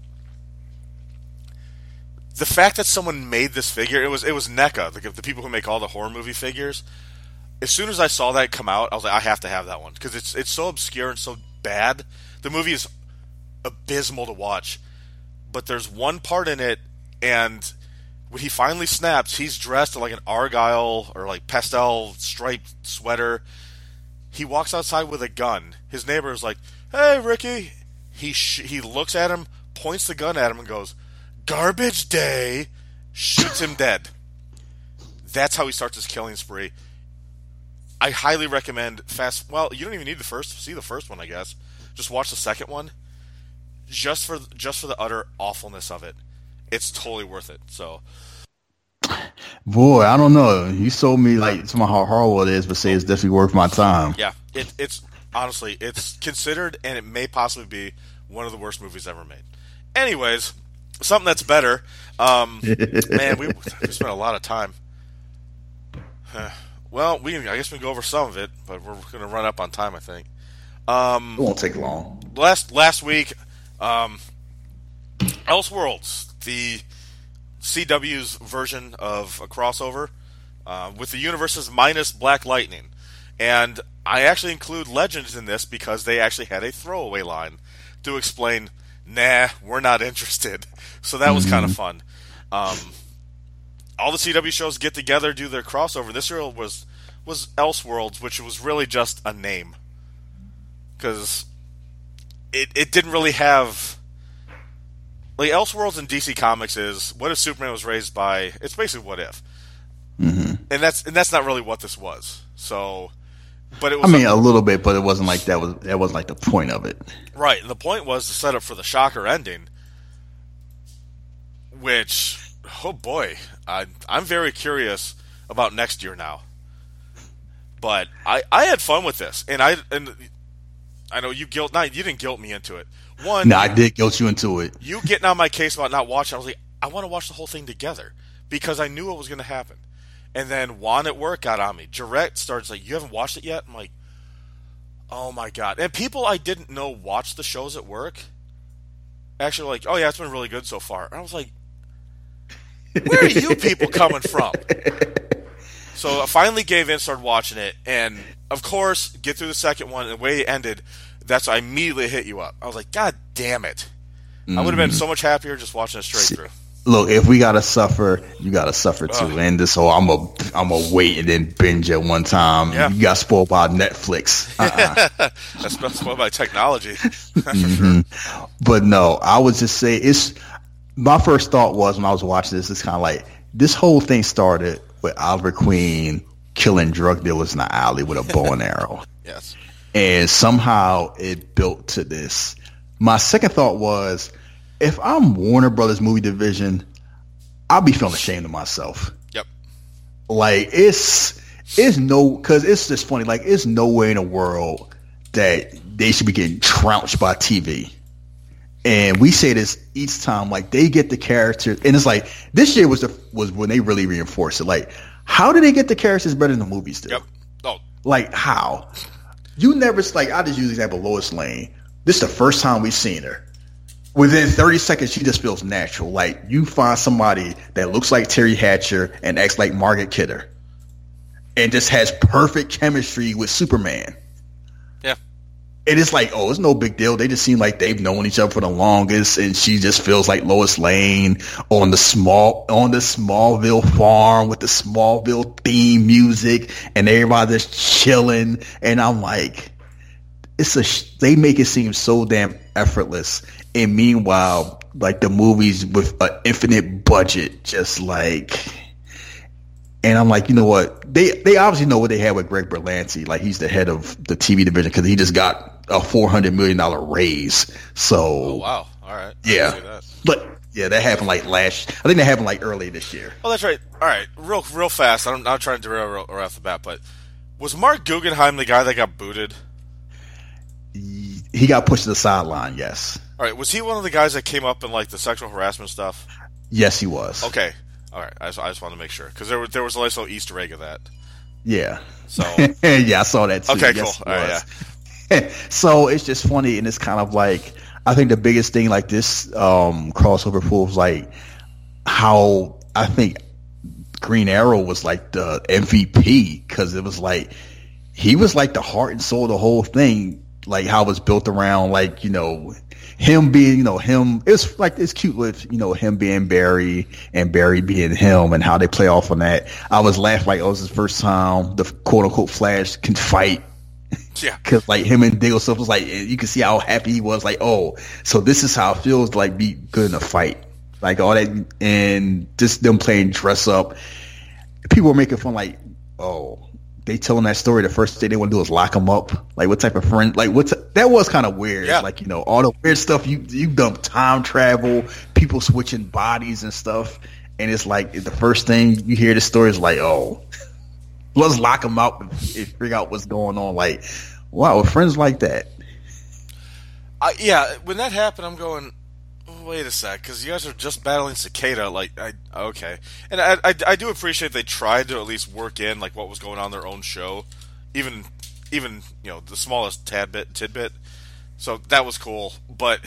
Speaker 1: The fact that someone made this figure, it was NECA, the people who make all the horror movie figures. As soon as I saw that come out, I was like, I have to have that one because it's so obscure and so bad. The movie is abysmal to watch, but there's one part in it, and when he finally snaps, he's dressed in like an argyle or like pastel striped sweater. He walks outside with a gun. His neighbor is like, "Hey, Ricky." He looks at him, points the gun at him, and goes, "Garbage day," shoots him dead. That's how he starts his killing spree. I highly recommend well, you don't even need see the first one, I guess. Just watch the second one. Just for the utter awfulness of it. It's totally worth it. So,
Speaker 2: boy, I don't know. You sold me like some of how horrible it is, but say it's definitely worth my time.
Speaker 1: Yeah, it's honestly, it's considered, and it may possibly be one of the worst movies ever made. Anyways, something that's better. Man, we spent a lot of time. Well, I guess we can go over some of it, but we're going to run up on time, I think.
Speaker 2: It won't take long.
Speaker 1: Last week, Elseworlds, the CW's version of a crossover with the universes minus Black Lightning. And I actually include Legends in this because they actually had a throwaway line to explain, nah, we're not interested. So that was kind of fun. All the CW shows get together, do their crossover. This year was Elseworlds, which was really just a name. because it didn't really have like Elseworlds in DC Comics is what if Superman was raised by. It's basically what if, and that's not really what this was. So, but it was.
Speaker 2: I mean, a little bit, but it wasn't like that wasn't like the point of it.
Speaker 1: Right, and the point was to set up for the Shocker ending, which, oh boy, I'm very curious about next year now. But I had fun with this, and I know you didn't guilt me into it.
Speaker 2: No, I did guilt you into it.
Speaker 1: You getting on my case about not watching, I was like, I want to watch the whole thing together because I knew what was going to happen. And then Juan at work got on me. Jarrett starts like, you haven't watched it yet? I'm like, oh my god. And people I didn't know watched the shows at work. Actually like, oh yeah, it's been really good so far. And I was like, where are you people coming from? So I finally gave in, started watching it, and of course, get through the second one, and the way it ended, that's I immediately hit you up. I was like, God damn it. I would have been so much happier just watching it straight through.
Speaker 2: Look, if we gotta suffer, you gotta suffer too. And this whole I'm a wait and then binge at one time. Yeah. You got spoiled by Netflix.
Speaker 1: That's spoiled by technology. For sure.
Speaker 2: But no, I would just say my first thought was when I was watching this, it's kind of like this whole thing started with Oliver Queen killing drug dealers in the alley with a bow and arrow.
Speaker 1: Yes.
Speaker 2: And somehow it built to this. My second thought was, if I'm Warner Brothers movie division, I'll be feeling ashamed of myself.
Speaker 1: Yep.
Speaker 2: Like because it's just funny. Like it's no way in the world that they should be getting trounced by TV. And we say this each time, like they get the characters, and it's like this year was when they really reinforced it. Like, how do they get the characters better than the movies do?
Speaker 1: Yep. Oh.
Speaker 2: Like how? You never like. I just use the example of Lois Lane. This is the first time we've seen her. Within 30 seconds, she just feels natural. Like you find somebody that looks like Terry Hatcher and acts like Margaret Kidder, and just has perfect chemistry with Superman.
Speaker 1: Yeah.
Speaker 2: And it's like, oh, it's no big deal. They just seem like they've known each other for the longest, and she just feels like Lois Lane on the Smallville farm with the Smallville theme music, and everybody just chilling. And I'm like, they make it seem so damn effortless. And meanwhile, like the movies with an infinite budget, just like. And I'm like, you know what? They obviously know what they had with Greg Berlanti. Like he's the head of the TV division because he just got a $400 million raise. So,
Speaker 1: oh wow, all right,
Speaker 2: yeah, but yeah, that happened like I think that happened like early this year.
Speaker 1: Oh, that's right. All right, real fast. I'm not trying to derail right off the bat, but was Mark Guggenheim the guy that got booted?
Speaker 2: He got pushed to the sideline. Yes.
Speaker 1: All right, was he one of the guys that came up in like the sexual harassment stuff?
Speaker 2: Yes, he was.
Speaker 1: Okay. All right, I just want to make sure because there was a nice little Easter egg of that.
Speaker 2: Yeah.
Speaker 1: So
Speaker 2: yeah, I saw that too.
Speaker 1: Okay,
Speaker 2: yes,
Speaker 1: cool. All right, yeah.
Speaker 2: So it's just funny, and it's kind of like I think the biggest thing like this crossover proves like how I think Green Arrow was like the MVP because it was like he was like the heart and soul of the whole thing, like how it was built around like him being, him, it's cute with, him being Barry and Barry being him and how they play off on that. I was laughing like, oh, this is the first time the quote unquote Flash can fight.
Speaker 1: Yeah.
Speaker 2: Cause like him and Diggle stuff was like, you can see how happy he was like, oh, so this is how it feels to like be good in a fight. Like all that and just them playing dress up. People were making fun like, oh, they telling that story the first thing they want to do is lock them up. Like what type of friend? Like that was kind of weird.
Speaker 1: Yeah.
Speaker 2: Like all the weird stuff you've done time travel, people switching bodies and stuff, and it's like the first thing you hear the story is like, oh, let's lock them up and figure out what's going on. Like, wow, with friends like that.
Speaker 1: Yeah, when that happened, I'm going, wait a sec, because you guys are just battling Cicada. Like, okay, and I do appreciate they tried to at least work in like what was going on in their own show, even the smallest tidbit. So that was cool, but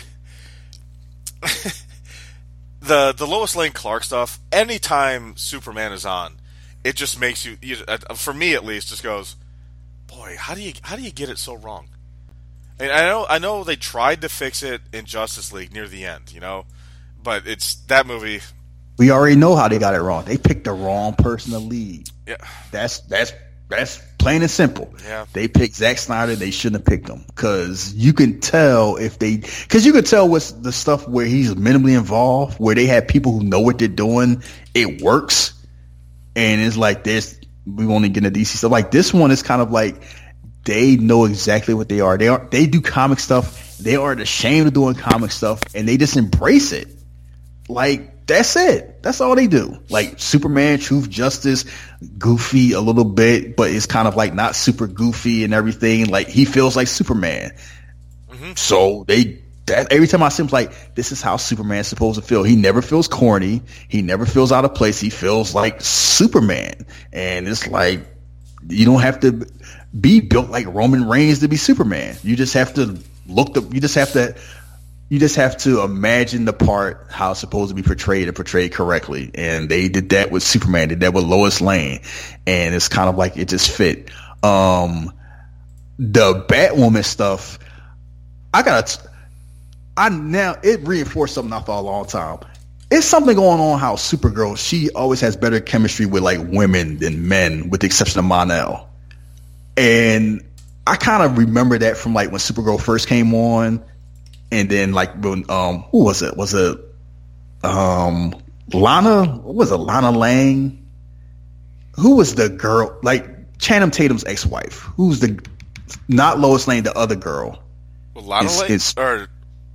Speaker 1: the Lois Lane Clark stuff. Anytime Superman is on, it just makes you, for me at least, just goes, boy, how do you get it so wrong? And I know they tried to fix it in Justice League near the end, but it's that movie.
Speaker 2: We already know how they got it wrong. They picked the wrong person to lead.
Speaker 1: Yeah,
Speaker 2: that's Plain and simple.
Speaker 1: Yeah.
Speaker 2: They picked Zack Snyder. They shouldn't have picked him because you can tell because you can tell what's the stuff where he's minimally involved, where they have people who know what they're doing. It works, and it's like we only get into DC stuff. Like this one is kind of like they know exactly what they are. They do comic stuff. They aren't ashamed of doing comic stuff, and they just embrace it. Like that's it. That's all they do. Like Superman, Truth, Justice, goofy a little bit, but it's kind of like not super goofy and everything. Like he feels like Superman. Mm-hmm. So every time I see him, like this is how Superman's supposed to feel. He never feels corny. He never feels out of place. He feels like Superman, and it's like you don't have to be built like Roman Reigns to be Superman. You just have to You just have to imagine the part, how it's supposed to be portrayed and portrayed correctly. And they did that with Superman, did that with Lois Lane. And it's kind of like it just fit. The Batwoman stuff, it reinforced something I thought a long time. It's something going on how Supergirl, she always has better chemistry with like women than men, with the exception of Mon-El. And I kind of remember that from like when Supergirl first came on. And then like when who was it? Was it Lana? What was it? Lana Lang? Who was the girl? Like Channing Tatum's ex-wife. Who's not Lois Lane, the other girl?
Speaker 1: Well, Lana Lang?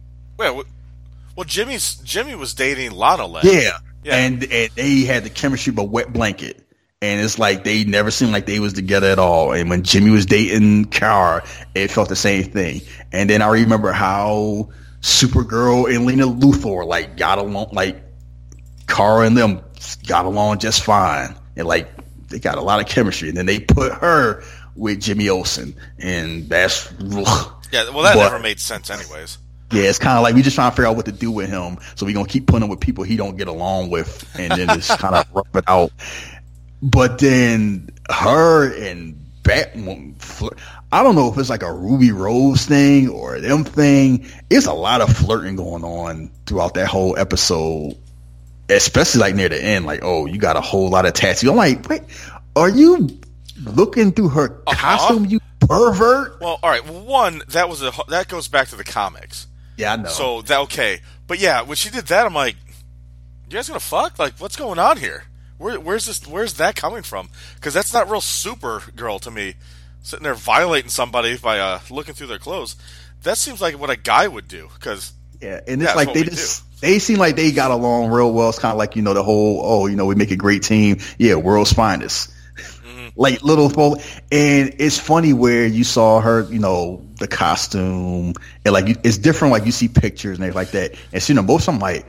Speaker 1: Well, Jimmy was dating Lana Lang.
Speaker 2: Yeah. And they had the chemistry of a wet blanket. And it's like they never seemed like they was together at all. And when Jimmy was dating Kara, it felt the same thing. And then I remember how Supergirl and Lena Luthor like got along, like Kara and them got along just fine. And like they got a lot of chemistry. And then they put her with Jimmy Olsen, and that's
Speaker 1: yeah. Well, that never made sense, anyways.
Speaker 2: Yeah, it's kind of like we just trying to figure out what to do with him, so we're gonna keep putting him with people he don't get along with, and then just kind of rough it out. But then her and Batwoman, I don't know if it's like a Ruby Rose thing or them thing. It's a lot of flirting going on throughout that whole episode, especially like near the end. Like, oh, you got a whole lot of tattoos. I'm like, wait, are you looking through her costume, you pervert?
Speaker 1: Well, all right. Well, one, that goes back to the comics.
Speaker 2: Yeah, I know.
Speaker 1: So that okay, but yeah, when she did that, I'm like, you guys gonna fuck? Like, what's going on here? Where's that coming from? Because that's not real Supergirl to me. Sitting there violating somebody by looking through their clothes. That seems like what a guy would do. Cause
Speaker 2: yeah, and it's like they seem like they got along real well. It's kind of like, the whole, we make a great team. Yeah, world's finest. Mm-hmm. Like little folk. And it's funny where you saw her, the costume, and like it's different. Like you see pictures and everything like that. And seeing them both, I'm like,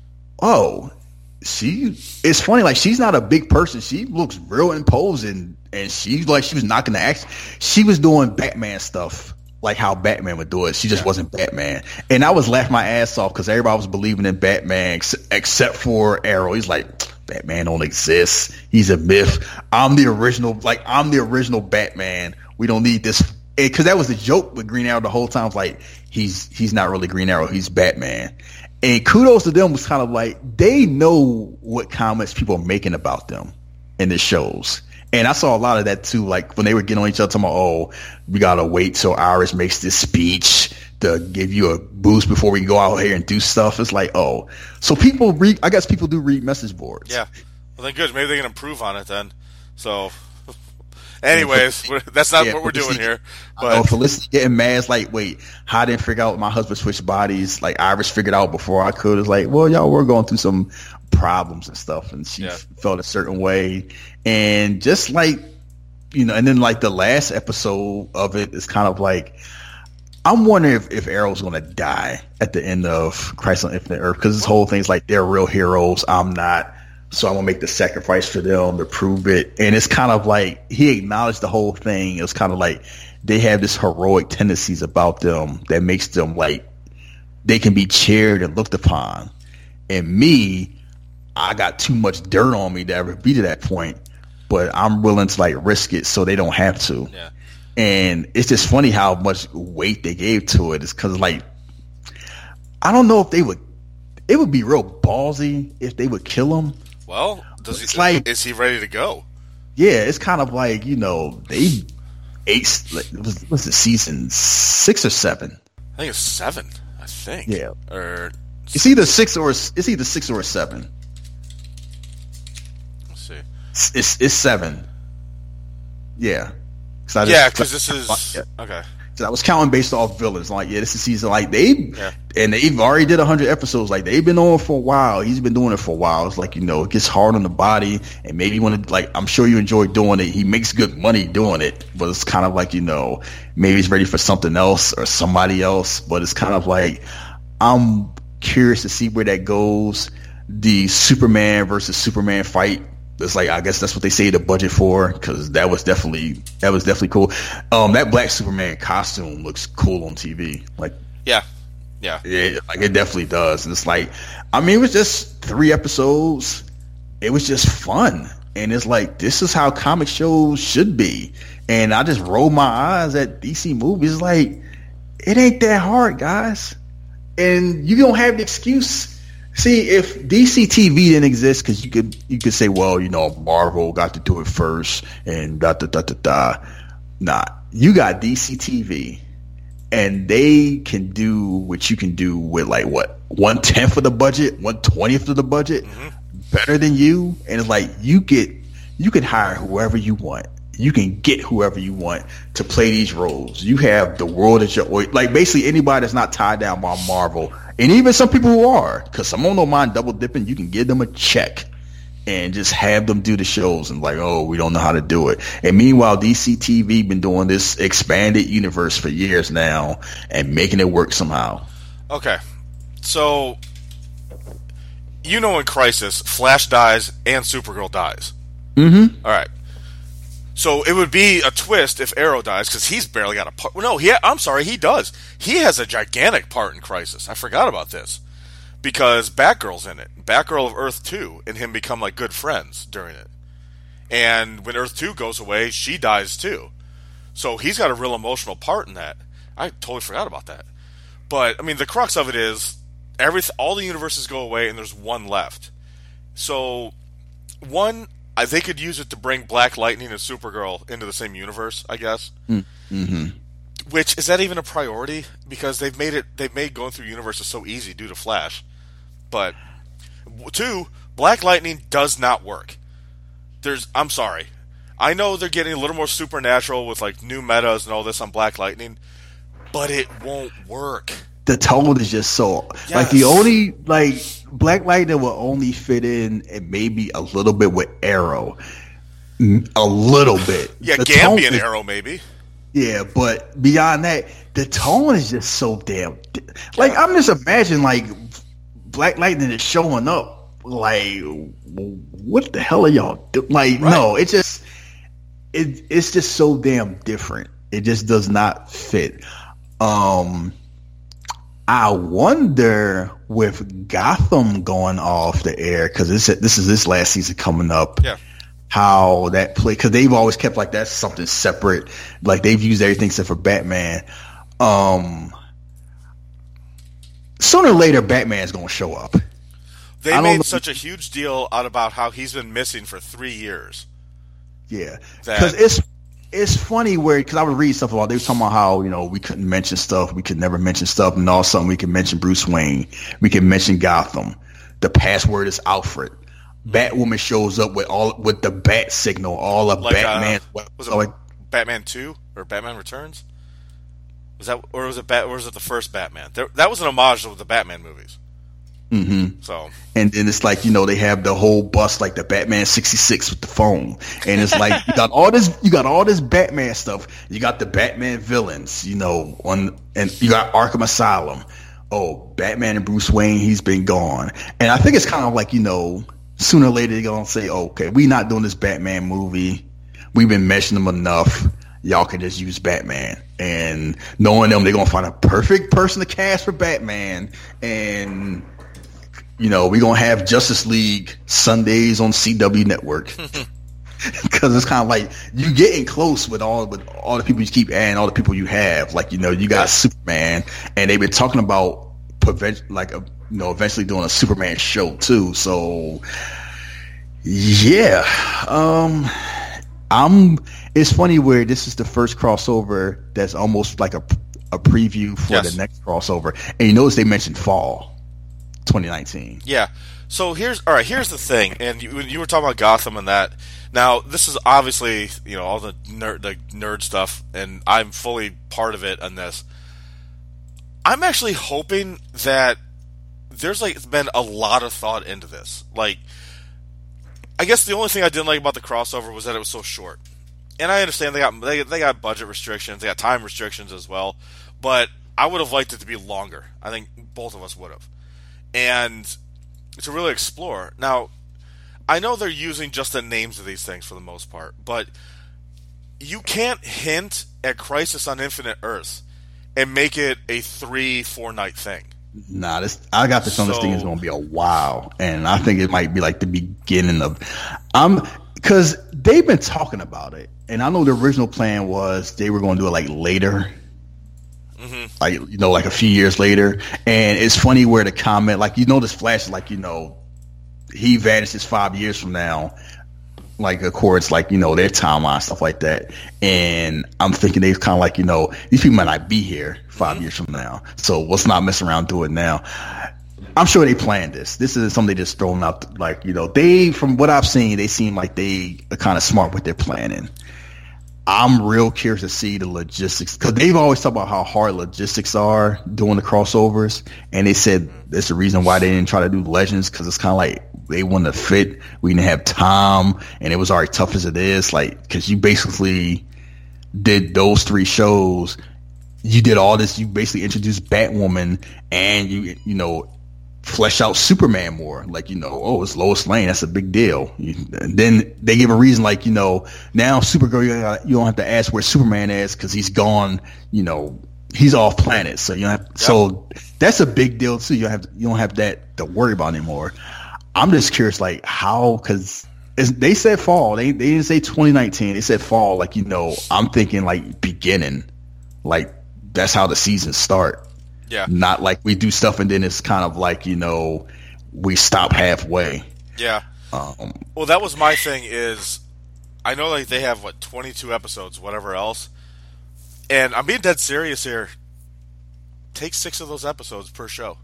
Speaker 2: oh. It's funny, like she's not a big person. She looks real imposing, and she's like she was knocking the action. She was doing Batman stuff like how Batman would do it. She just wasn't Batman. And I was laughing my ass off because everybody was believing in Batman except for Arrow. He's like, Batman don't exist. He's a myth. I'm the original Batman. We don't need this. Because that was the joke with Green Arrow the whole time. Like he's not really Green Arrow. He's Batman. And kudos to them was kind of like, they know what comments people are making about them in the shows. And I saw a lot of that too, like when they were getting on each other, talking about, oh, we got to wait till Iris makes this speech to give you a boost before we can go out here and do stuff. It's like, oh. So I guess people do read message boards.
Speaker 1: Yeah. Well, then good. Maybe they can improve on it then. So... Anyways, that's not what we're doing here. But
Speaker 2: Felicity getting mad. It's like, wait, I didn't figure out my husband switched bodies. Like Iris figured out before I could. It's like, well, y'all were going through some problems and stuff, and she felt a certain way. And just like, and then like the last episode of it is kind of like, I'm wondering if Arrow's going to die at the end of Crisis on Infinite Earth, because this whole thing's like they're real heroes. I'm not. So I'm going to make the sacrifice for them to prove it. And it's kind of like he acknowledged the whole thing. It was kind of like they have this heroic tendencies about them that makes them like they can be cheered and looked upon. And me, I got too much dirt on me to ever be to that point. But I'm willing to like risk it so they don't have to.
Speaker 1: Yeah.
Speaker 2: And it's just funny how much weight they gave to it. It's because like, I don't know if it would be real ballsy if they would kill him.
Speaker 1: Well, is he ready to go?
Speaker 2: yeah, it's kind of like, they was it season 6 or 7?
Speaker 1: I think it's 7. I think.
Speaker 2: Yeah.
Speaker 1: Or
Speaker 2: it's either 6 or 7.
Speaker 1: let's see.
Speaker 2: It's 7. Yeah.
Speaker 1: Because this is okay.
Speaker 2: So I was counting based off villains. Like, yeah, this is season. Like they've already did 100 episodes. Like they've been on for a while. He's been doing it for a while. It's like, it gets hard on the body, and maybe you want to, like, I'm sure you enjoy doing it. He makes good money doing it, but it's kind of like, maybe he's ready for something else or somebody else. But it's kind of like, I'm curious to see where that goes. The Superman versus Superman fight. It's like, I guess that's what they say the budget for, because that was definitely cool. That Black Superman costume looks cool on TV. Like, yeah, like it definitely does. And it's like, it was just 3 episodes. It was just fun, and it's like, this is how comic shows should be. And I just rolled my eyes at DC movies. Like, it ain't that hard, guys, and you don't have the excuse. See, if DC TV didn't exist, because you could say, well, Marvel got to do it first, and da. Nah, you got DC TV, and they can do what you can do with, like, what, 1/10 of the budget, 1/20th of the budget, better than you. And it's like, you can hire whoever you want. You can get whoever you want to play these roles. You have the world at your, like, basically anybody that's not tied down by Marvel. And even some people who are, because someone don't mind double dipping, you can give them a check and just have them do the shows, and like, oh, we don't know how to do it. And meanwhile, DC TV been doing this expanded universe for years now and making it work somehow.
Speaker 1: Okay, so in Crisis, Flash dies and Supergirl dies.
Speaker 2: Mm-hmm.
Speaker 1: All right. So it would be a twist if Arrow dies, because he's barely got a part. No, I'm sorry, he does. He has a gigantic part in Crisis. I forgot about this. Because Batgirl's in it. Batgirl of Earth 2, and him become, like, good friends during it. And when Earth 2 goes away, she dies too. So he's got a real emotional part in that. I totally forgot about that. But, the crux of it is, all the universes go away, and there's one left. So, they could use it to bring Black Lightning and Supergirl into the same universe, I guess.
Speaker 2: Mm-hmm.
Speaker 1: Which, is that even a priority? Because they've made going through universes so easy due to Flash. But 2, Black Lightning does not work. I'm sorry. I know they're getting a little more supernatural with, like, new metas and all this on Black Lightning, but it won't work.
Speaker 2: The tone is just so,
Speaker 1: yes.
Speaker 2: Like, the only, like, Black Lightning will only fit in and maybe a little bit with Arrow. A little bit.
Speaker 1: Yeah, Gambit and Arrow maybe.
Speaker 2: Yeah, but beyond that, the tone is just so damn. Like, I'm just imagining, like, Black Lightning is showing up. Like, what the hell are y'all doing? Like, right. No, it's just so damn different. It just does not fit. I wonder with Gotham going off the air, because this is this last season coming up.
Speaker 1: Yeah.
Speaker 2: How that play, because they've always kept, like, that's something separate. Like, they've used everything except for Batman. Sooner or later, Batman's gonna show up.
Speaker 1: They made such a huge deal out about how he's been missing for 3 years.
Speaker 2: Yeah, because it's funny because I would read stuff about, they were talking about how, we couldn't mention stuff, we could never mention stuff, and all of a sudden we can mention Bruce Wayne, we can mention Gotham. The password is Alfred. Batwoman shows up with the bat signal, all of like, Batman.
Speaker 1: Was it like Batman 2 or Batman Returns? Was that, or was it the first Batman? That was an homage to the Batman movies.
Speaker 2: Mm-hmm.
Speaker 1: So,
Speaker 2: and then it's like, they have the whole bus, like the Batman 66 with the phone, and it's like you got all this Batman stuff. You got the Batman villains, and you got Arkham Asylum. Oh, Batman and Bruce Wayne, he's been gone, and I think it's kind of like, sooner or later they're gonna say, okay, we not doing this Batman movie. We've been meshing them enough. Y'all can just use Batman. And knowing them, they're gonna find a perfect person to cast for Batman, and we're going to have Justice League Sundays on CW Network. Because it's kind of like you getting close with all the people you keep adding, all the people you have. Like, you got Superman, and they've been talking about eventually doing a Superman show too. So, yeah. It's funny where this is the first crossover that's almost like a preview for
Speaker 1: Yes.
Speaker 2: the next crossover, and you notice they mentioned fall 2019.
Speaker 1: Yeah. So here's the thing, and you were talking about Gotham and that. Now this is obviously all the nerd stuff, and I'm fully part of it on this. I'm actually hoping that there's been a lot of thought into this. Like, I guess the only thing I didn't like about the crossover was that it was so short. And I understand they got budget restrictions, they got time restrictions as well, but I would have liked it to be longer. I think both of us would have. And to really explore. Now, I know they're using just the names of these things for the most part, but you can't hint at Crisis on Infinite Earths and make it a 3-4 night thing.
Speaker 2: Nah, I got this on this thing is going to be a while, and I think it might be like the beginning of. Because they've been talking about it, and I know the original plan was they were going to do it like later, like like a few years later. And it's funny where the comment, like this Flash, like he vanishes 5 years from now. Like, of course, like, their timeline, stuff like that. And I'm thinking they kind of like, these people might not be here 5 years from now. So let's not mess around, do it now. I'm sure they planned this. This isn't something they just thrown out. Like, from what I've seen, they seem like they are kind of smart with their planning. I'm real curious to see the logistics, because they've always talked about how hard logistics are doing the crossovers. And they said that's the reason why they didn't try to do Legends, because it's kind of like they wanted to fit. We didn't have time, and it was already tough as it is. Like, because you basically did those 3 shows. You did all this. You basically introduced Batwoman, and you flesh out Superman more. Like, it's Lois Lane. That's a big deal. And then they give a reason, like, now Supergirl, you don't have to ask where Superman is because he's gone. He's off planet. So so that's a big deal too. You don't have that to worry about anymore. I'm just curious, like, how, because they said fall. They didn't say 2019. They said fall. Like, I'm thinking like beginning, like that's how the seasons start.
Speaker 1: Yeah.
Speaker 2: Not like we do stuff and then it's kind of like, we stop halfway.
Speaker 1: Yeah. Well, that was my thing is, I know like they have 22 episodes, whatever else. And I'm being dead serious here. Take 6 of those episodes per show.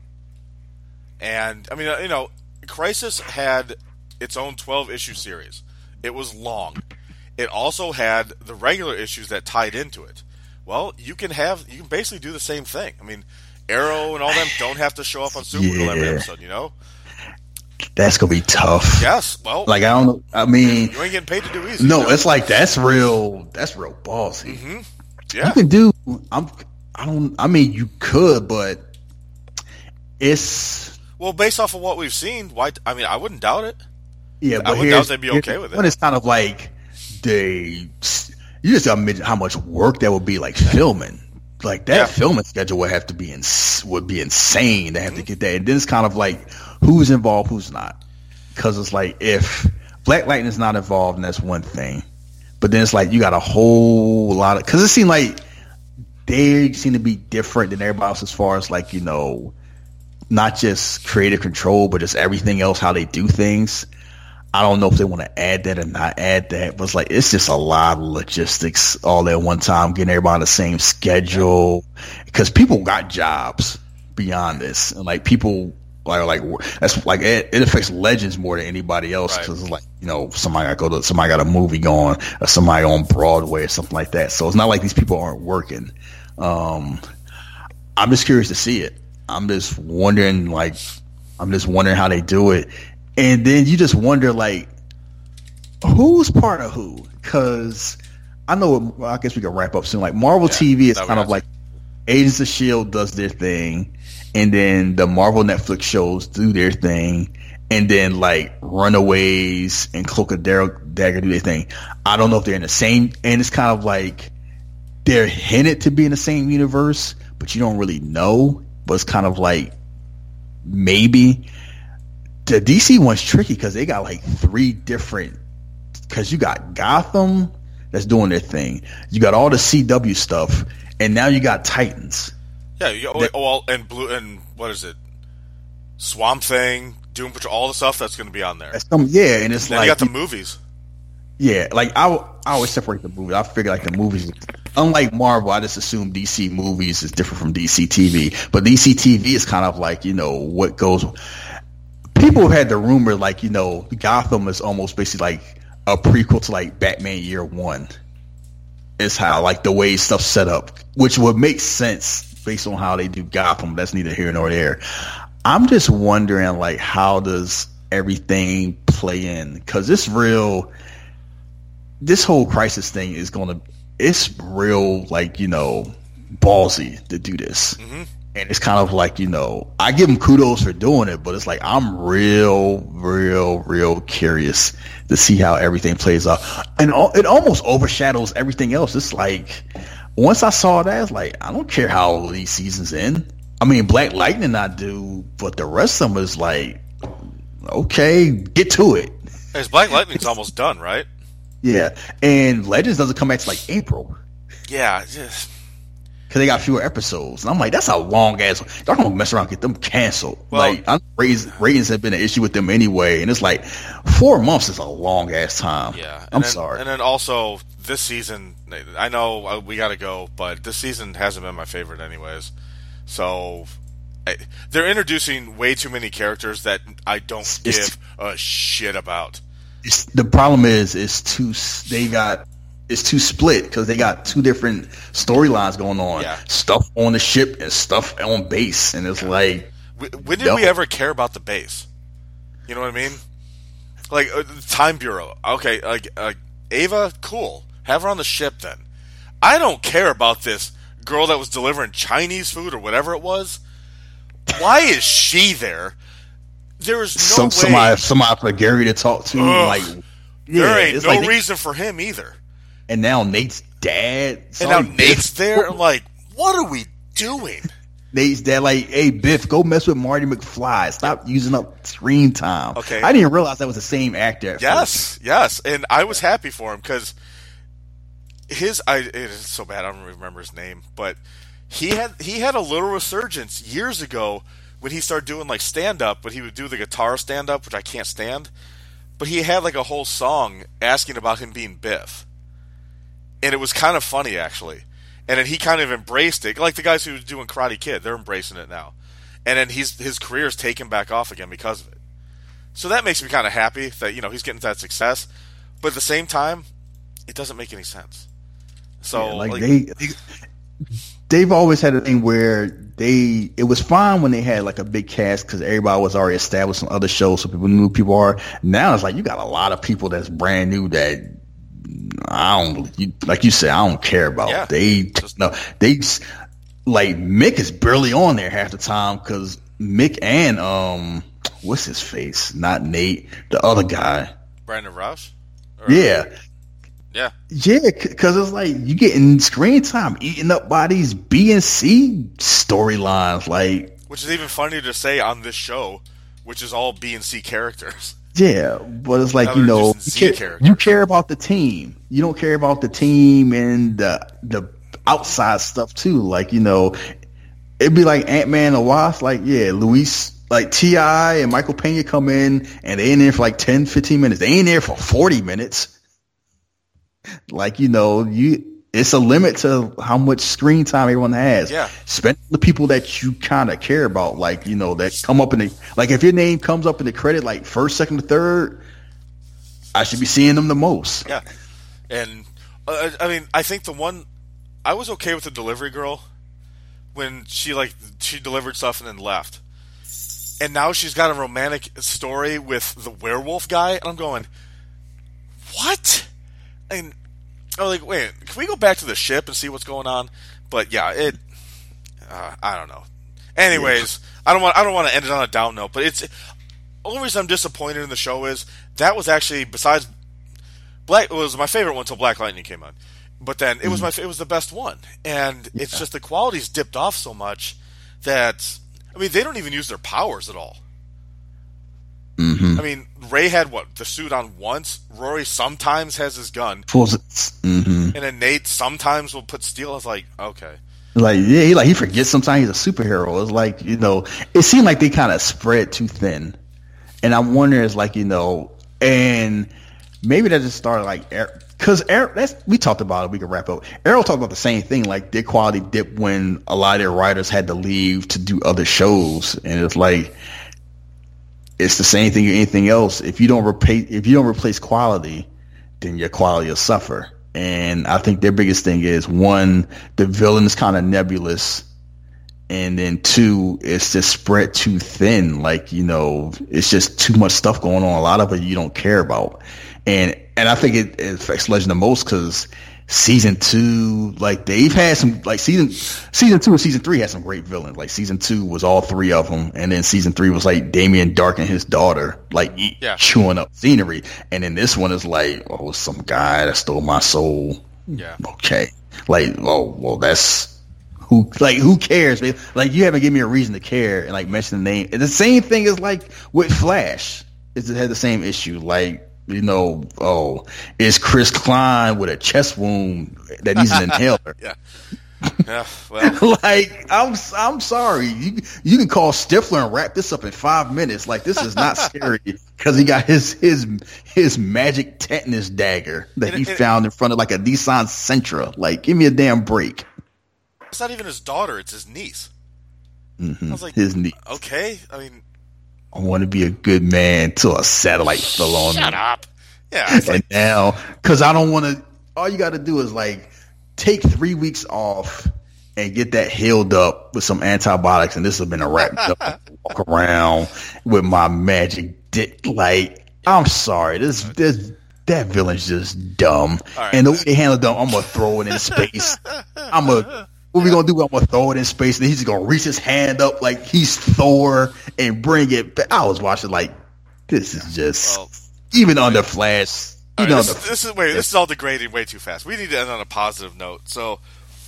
Speaker 1: And I mean, Crisis had its own 12-issue series. It was long. It also had the regular issues that tied into it. Well, you can basically do the same thing. I mean, Arrow and all them don't have to show up on Supergirl every episode,
Speaker 2: That's gonna be tough.
Speaker 1: Yes, well,
Speaker 2: like, I don't know. I mean,
Speaker 1: you ain't getting paid to do easy.
Speaker 2: No, it's like that's real ballsy.
Speaker 1: Mm-hmm. Yeah,
Speaker 2: you can do. I mean, you could, but it's based off of what we've seen. Why? I mean, I wouldn't doubt it. Yeah, but
Speaker 1: I wouldn't doubt they'd be okay with it.
Speaker 2: But it's kind of like you just gotta admit how much work that would be, like filming. Like that filming schedule would have to be would be insane to have to get that. And then it's kind of like who's involved, who's not. Because it's like if Black Lightning is not involved, and that's one thing. But then it's like you got a whole lot of, because it seemed like they seem to be different than everybody else as far as like not just creative control, but just everything else, how they do things. I don't know if they want to add that or not add that, but it's like it's just a lot of logistics all at one time, getting everybody on the same schedule, because people got jobs beyond this, and like people are like that's like it affects Legends more than anybody else, because it's like somebody got a movie going, or somebody on Broadway or something like that. So it's not like these people aren't working. I'm just curious to see it. I'm just wondering how they do it. And then you just wonder, like, who's part of who? Because I guess we can wrap up soon. Like, Marvel TV is kind of like Agents of S.H.I.E.L.D. does their thing, and then the Marvel Netflix shows do their thing, and then, like, Runaways and Cloak and Dagger do their thing. I don't know if they're in the same, and it's kind of like they're hinted to be in the same universe, but you don't really know. But it's kind of like maybe. The DC one's tricky because they got like 3 different. Because you got Gotham that's doing their thing, you got all the CW stuff, and now you got Titans.
Speaker 1: Yeah, and Blue, and what is it? Swamp Thing, Doom Patrol, all the stuff that's going to be on there.
Speaker 2: And it's
Speaker 1: then
Speaker 2: like
Speaker 1: you got the movies.
Speaker 2: Yeah, like I always separate the movies. I figure like the movies, unlike Marvel, I just assume DC movies is different from DC TV. But DC TV is kind of like, what goes. People have had the rumor like, Gotham is almost basically like a prequel to like Batman Year One. It's how like the way stuff's set up, which would make sense based on how they do Gotham. That's neither here nor there. I'm just wondering like how does everything play in? Because it's real. This whole crisis thing it's real, like, ballsy to do this. Mm-hmm. And it's kind of like, I give them kudos for doing it, but it's like, I'm real curious to see how everything plays out. And it almost overshadows everything else. It's like, once I saw that, it's like, I don't care how these seasons end. I mean, Black Lightning I do, but the rest of them is like, okay, get to it.
Speaker 1: Hey, Black Lightning's almost done, right?
Speaker 2: Yeah, and Legends doesn't come back to like April.
Speaker 1: Yeah, just
Speaker 2: because they got fewer episodes, and I'm like, that's a long ass. Y'all gonna mess around and get them canceled.
Speaker 1: Well,
Speaker 2: like, ratings have been an issue with them anyway, and it's like 4 months is a long ass time.
Speaker 1: Yeah,
Speaker 2: I'm sorry.
Speaker 1: And then also this season, I know we got to go, but this season hasn't been my favorite anyways. So they're introducing way too many characters that I don't give a shit about.
Speaker 2: The problem is it's too split because they got two different storylines going on. Yeah. Stuff on the ship and stuff on base, and it's like,
Speaker 1: when did we ever care about the base? You know what I mean? Like Time Bureau, okay, like Ava, cool, have her on the ship then. I don't care about this girl that was delivering Chinese food or whatever it was. Why is she there? There is no way.
Speaker 2: Somebody for Gary to talk to. Like,
Speaker 1: there ain't no reason for him either.
Speaker 2: And now Nate's dad.
Speaker 1: And now Nate's there. I'm like, what are we doing?
Speaker 2: Nate's dad, like, hey, Biff, go mess with Marty McFly. Stop using up screen time.
Speaker 1: Okay.
Speaker 2: I didn't realize that was the same actor.
Speaker 1: Yes. And I was happy for him because it is so bad I don't remember his name, but he had a little resurgence years ago when he started doing like stand up, but he would do the guitar stand up, which I can't stand. But he had like a whole song asking about him being Biff. And it was kind of funny actually. And then he kind of embraced it. Like the guys who were doing Karate Kid, they're embracing it now. And then his career's taken back off again because of it. So that makes me kind of happy that, he's getting that success. But at the same time, it doesn't make any sense. So
Speaker 2: they've always had a thing where it was fine when they had like a big cast because everybody was already established on other shows, so people knew who people are. Now it's like you got a lot of people that's brand new that like you said, I don't care about.
Speaker 1: Yeah.
Speaker 2: Like Mick is barely on there half the time because Mick and what's his face? Not Nate, the other guy,
Speaker 1: Brandon Roush.
Speaker 2: Yeah.
Speaker 1: Yeah,
Speaker 2: because it's like you getting screen time eaten up by these B and C storylines, like,
Speaker 1: which is even funnier to say on this show, which is all B and C characters.
Speaker 2: Yeah, but it's like you care about the team. You don't care about the team and the outside stuff too. Like it'd be like Ant-Man and Wasp. Like Luis, like T.I. and Michael Pena come in and they in there for like 10, 15 minutes. They ain't there for 40 minutes. Like, it's a limit to how much screen time everyone has.
Speaker 1: Yeah.
Speaker 2: Spend the people that you kind of care about, like, that come up in the, like, if your name comes up in the credit, like, first, second, or third, I should be seeing them the most.
Speaker 1: Yeah. And, I think I was okay with the delivery girl when she delivered stuff and then left. And now she's got a romantic story with the werewolf guy, and I'm going, what? And I'm like, wait, can we go back to the ship and see what's going on? But yeah, I don't know. Anyways, I don't want to end it on a down note, but it's the only reason I'm disappointed in the show is that was actually, besides it was my favorite one until Black Lightning came out. But then it was it was the best one. And it's just the quality's dipped off so much that they don't even use their powers at all.
Speaker 2: Mm-hmm.
Speaker 1: Ray had the suit on once. Rory sometimes has his gun.
Speaker 2: Mm-hmm.
Speaker 1: And then Nate sometimes will put steel. I was like, okay.
Speaker 2: Like, yeah, he forgets sometimes he's a superhero. It's like, it seemed like they kind of spread too thin. And I wonder, it's like, and maybe that just started like because we talked about it. We can wrap up. Arrow talked about the same thing. Like their quality dipped when a lot of their writers had to leave to do other shows, and it's like it's the same thing as anything else. If you don't replace quality, then your quality will suffer. And I think their biggest thing is, one, the villain is kind of nebulous. And then two, it's just spread too thin. Like, it's just too much stuff going on. A lot of it you don't care about. And I think it affects Legend the most because season 2, like they've had some, like season 2 and season 3 had some great villains. Like season 2 was all 3 of them. And then season 3 was like Damien Dark and his daughter, like chewing up scenery. And then this one is like, oh, some guy that stole my soul.
Speaker 1: Yeah.
Speaker 2: Okay. Like, oh, well, that's, who cares, man? Like, you haven't given me a reason to care and like mention the name. And the same thing is like with Flash. It had the same issue. Like, is Chris Klein with a chest wound that needs an inhaler?
Speaker 1: Yeah. Well,
Speaker 2: like, I'm sorry. You can call Stifler and wrap this up in 5 minutes. Like, this is not scary because he got his magic tetanus dagger that he found in front of like a Nissan Sentra. Like, give me a damn break.
Speaker 1: It's not even his daughter; it's his niece.
Speaker 2: Mm-hmm.
Speaker 1: I was like,
Speaker 2: his niece.
Speaker 1: Okay, I mean,
Speaker 2: I want to be a good man till a satellite fell on me.
Speaker 1: Shut up. Yeah.
Speaker 2: And now, because I don't want to. All you got to do is like take 3 weeks off and get that healed up with some antibiotics, and this has been a wrap. Walk around with my magic dick. Like, I'm sorry, that villain's just dumb. Right. And the way they handle dumb, I'm gonna throw it in space. What we gonna do? I'm gonna throw it in space, and he's just gonna reach his hand up like he's Thor and bring it back. I was watching like, this is just even under Flash.
Speaker 1: This is all degrading way too fast. We need to end on a positive note. So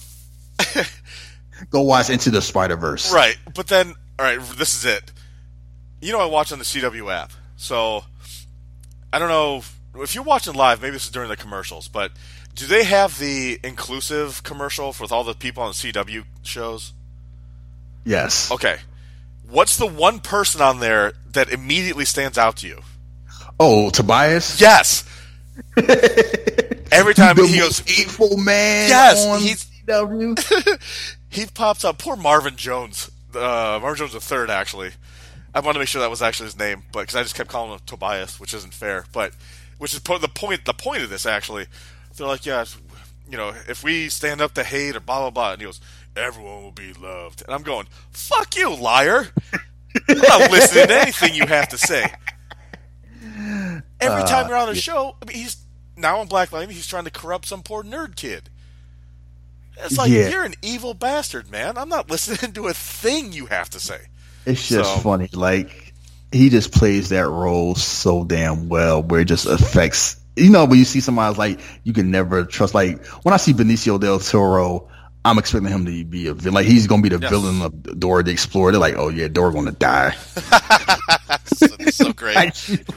Speaker 2: go watch Into the Spider-Verse.
Speaker 1: Right, but then this is it. I watch on the CW app, so I don't know if you're watching live. Maybe this is during the commercials, but do they have the inclusive commercial with all the people on the CW shows?
Speaker 2: Yes.
Speaker 1: Okay. What's the one person on there that immediately stands out to you?
Speaker 2: Oh, Tobias?
Speaker 1: Yes. Every time he goes,
Speaker 2: hateful man.
Speaker 1: Yes,
Speaker 2: on CW.
Speaker 1: He pops up. Poor Marvin Jones. Marvin Jones III, actually. I wanted to make sure that was actually his name, but because I just kept calling him Tobias, which isn't fair. But which is the point. The point of this, actually, they're like, yeah, if we stand up to hate or blah blah blah, and he goes, everyone will be loved, and I'm going, fuck you, liar. I'm not listening to anything you have to say. Every time you're on a show, I mean, he's now on Black Lightning. He's trying to corrupt some poor nerd kid. It's like, you're an evil bastard, man. I'm not listening to a thing you have to say.
Speaker 2: It's just funny. Like, he just plays that role so damn well where it just affects, when you see somebody like, you can never trust. Like, when I see Benicio del Toro, I'm expecting him to be a villain. Like, he's going to be the villain of Dora the Explorer. They're like, oh yeah, Dora going to die.
Speaker 1: so great.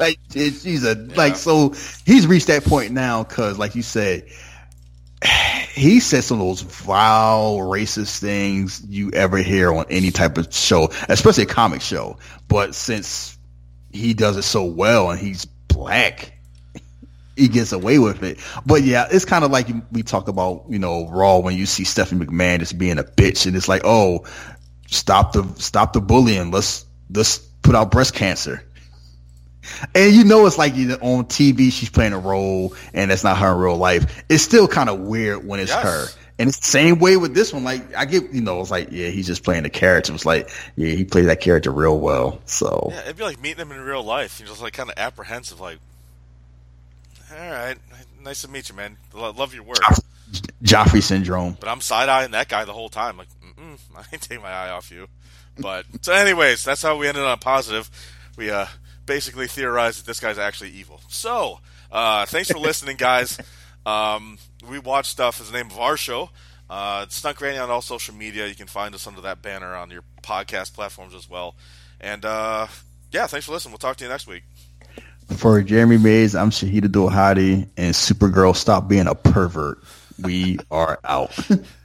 Speaker 2: So he's reached that point now because, like you said, he said some of those vile, racist things you ever hear on any type of show, especially a comic show. But since he does it so well and he's black, he gets away with it. But yeah, it's kind of like we talk about, Raw when you see Stephanie McMahon just being a bitch, and it's like, oh, stop the bullying. Let's put out breast cancer. And it's like on TV she's playing a role and that's not her in real life. It's still kind of weird when it's her. And it's the same way with this one. Like, I get, it's like, yeah, he's just playing the character. It's like, yeah, he played that character real well. So
Speaker 1: yeah, it'd be like meeting him in real life. You're just like kind of apprehensive, like, all right, nice to meet you, man. Love your work.
Speaker 2: Joffrey syndrome.
Speaker 1: But I'm side-eyeing that guy the whole time. Like, I ain't taking my eye off you. But so anyways, that's how we ended on a positive. We basically theorized that this guy's actually evil. So, thanks for listening, guys. We watch stuff is the name of our show. It's Stunt Granny on all social media. You can find us under that banner on your podcast platforms as well. And thanks for listening. We'll talk to you next week.
Speaker 2: For Jeremy Mays, I'm Shahid Abdul Hadi, and Supergirl, stop being a pervert. We are out.